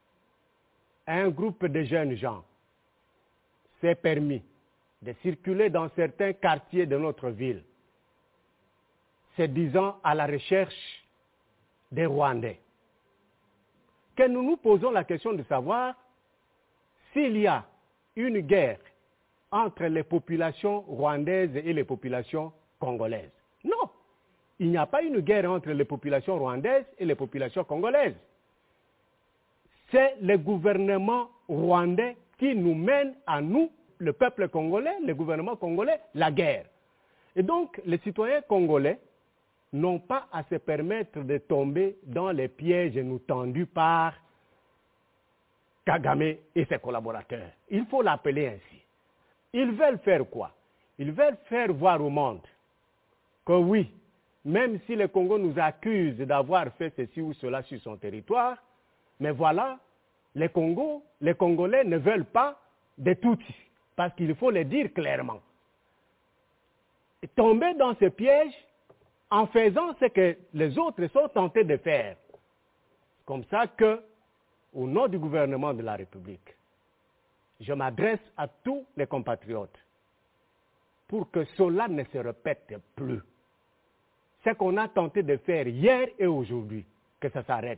un groupe de jeunes gens s'est permis de circuler dans certains quartiers de notre ville. se disant à la recherche des Rwandais, que nous nous posons la question de savoir s'il y a une guerre entre les populations rwandaises et les populations congolaises. Non, il n'y a pas une guerre entre les populations rwandaises et les populations congolaises. C'est le gouvernement rwandais qui nous mène à nous, le peuple congolais, le gouvernement congolais, la guerre. Et donc, les citoyens congolais n'ont pas à se permettre de tomber dans les pièges nous tendus par Kagame et ses collaborateurs. Il faut l'appeler ainsi. Ils veulent faire quoi? Ils veulent faire voir au monde que oui, même si le Congo nous accuse d'avoir fait ceci ou cela sur son territoire, mais voilà, les Congo, les Congolais ne veulent pas de Tutsis, parce qu'il faut le dire clairement. Et tomber dans ce piège en faisant ce que les autres sont tentés de faire. C'est comme ça que, au nom du gouvernement de la République, je m'adresse à tous les compatriotes pour que cela ne se répète plus. Ce qu'on a tenté de faire hier et aujourd'hui, que ça s'arrête.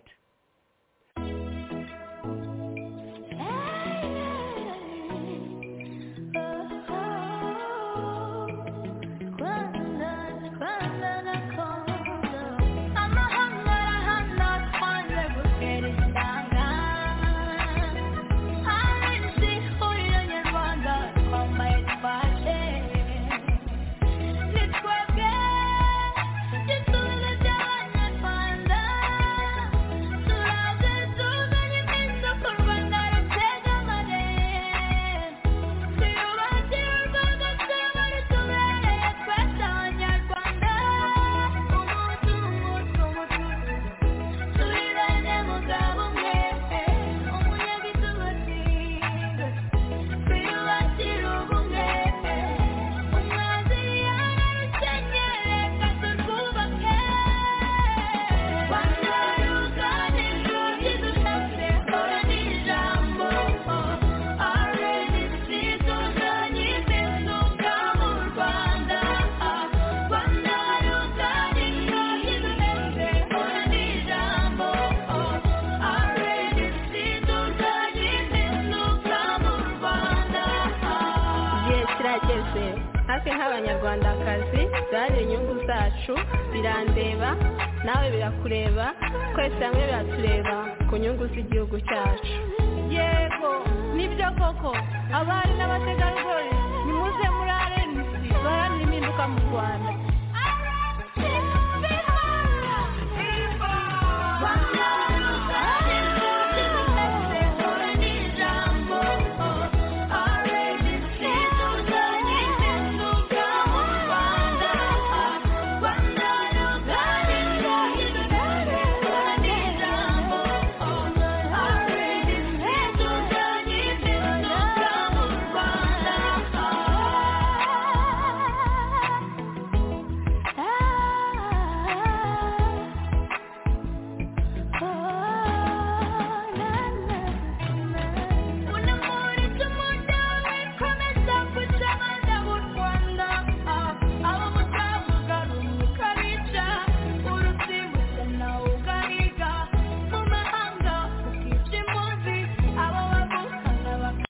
nk'abanyarwandakazi byari inyungu zacu birandeba nawe birakureba twese hamwe biratureba ku nyungu z'igihugu cyacu. Yego nibyo koko abari n'abategarugori nimuze muri R N C baharanira impinduka mu Rwanda.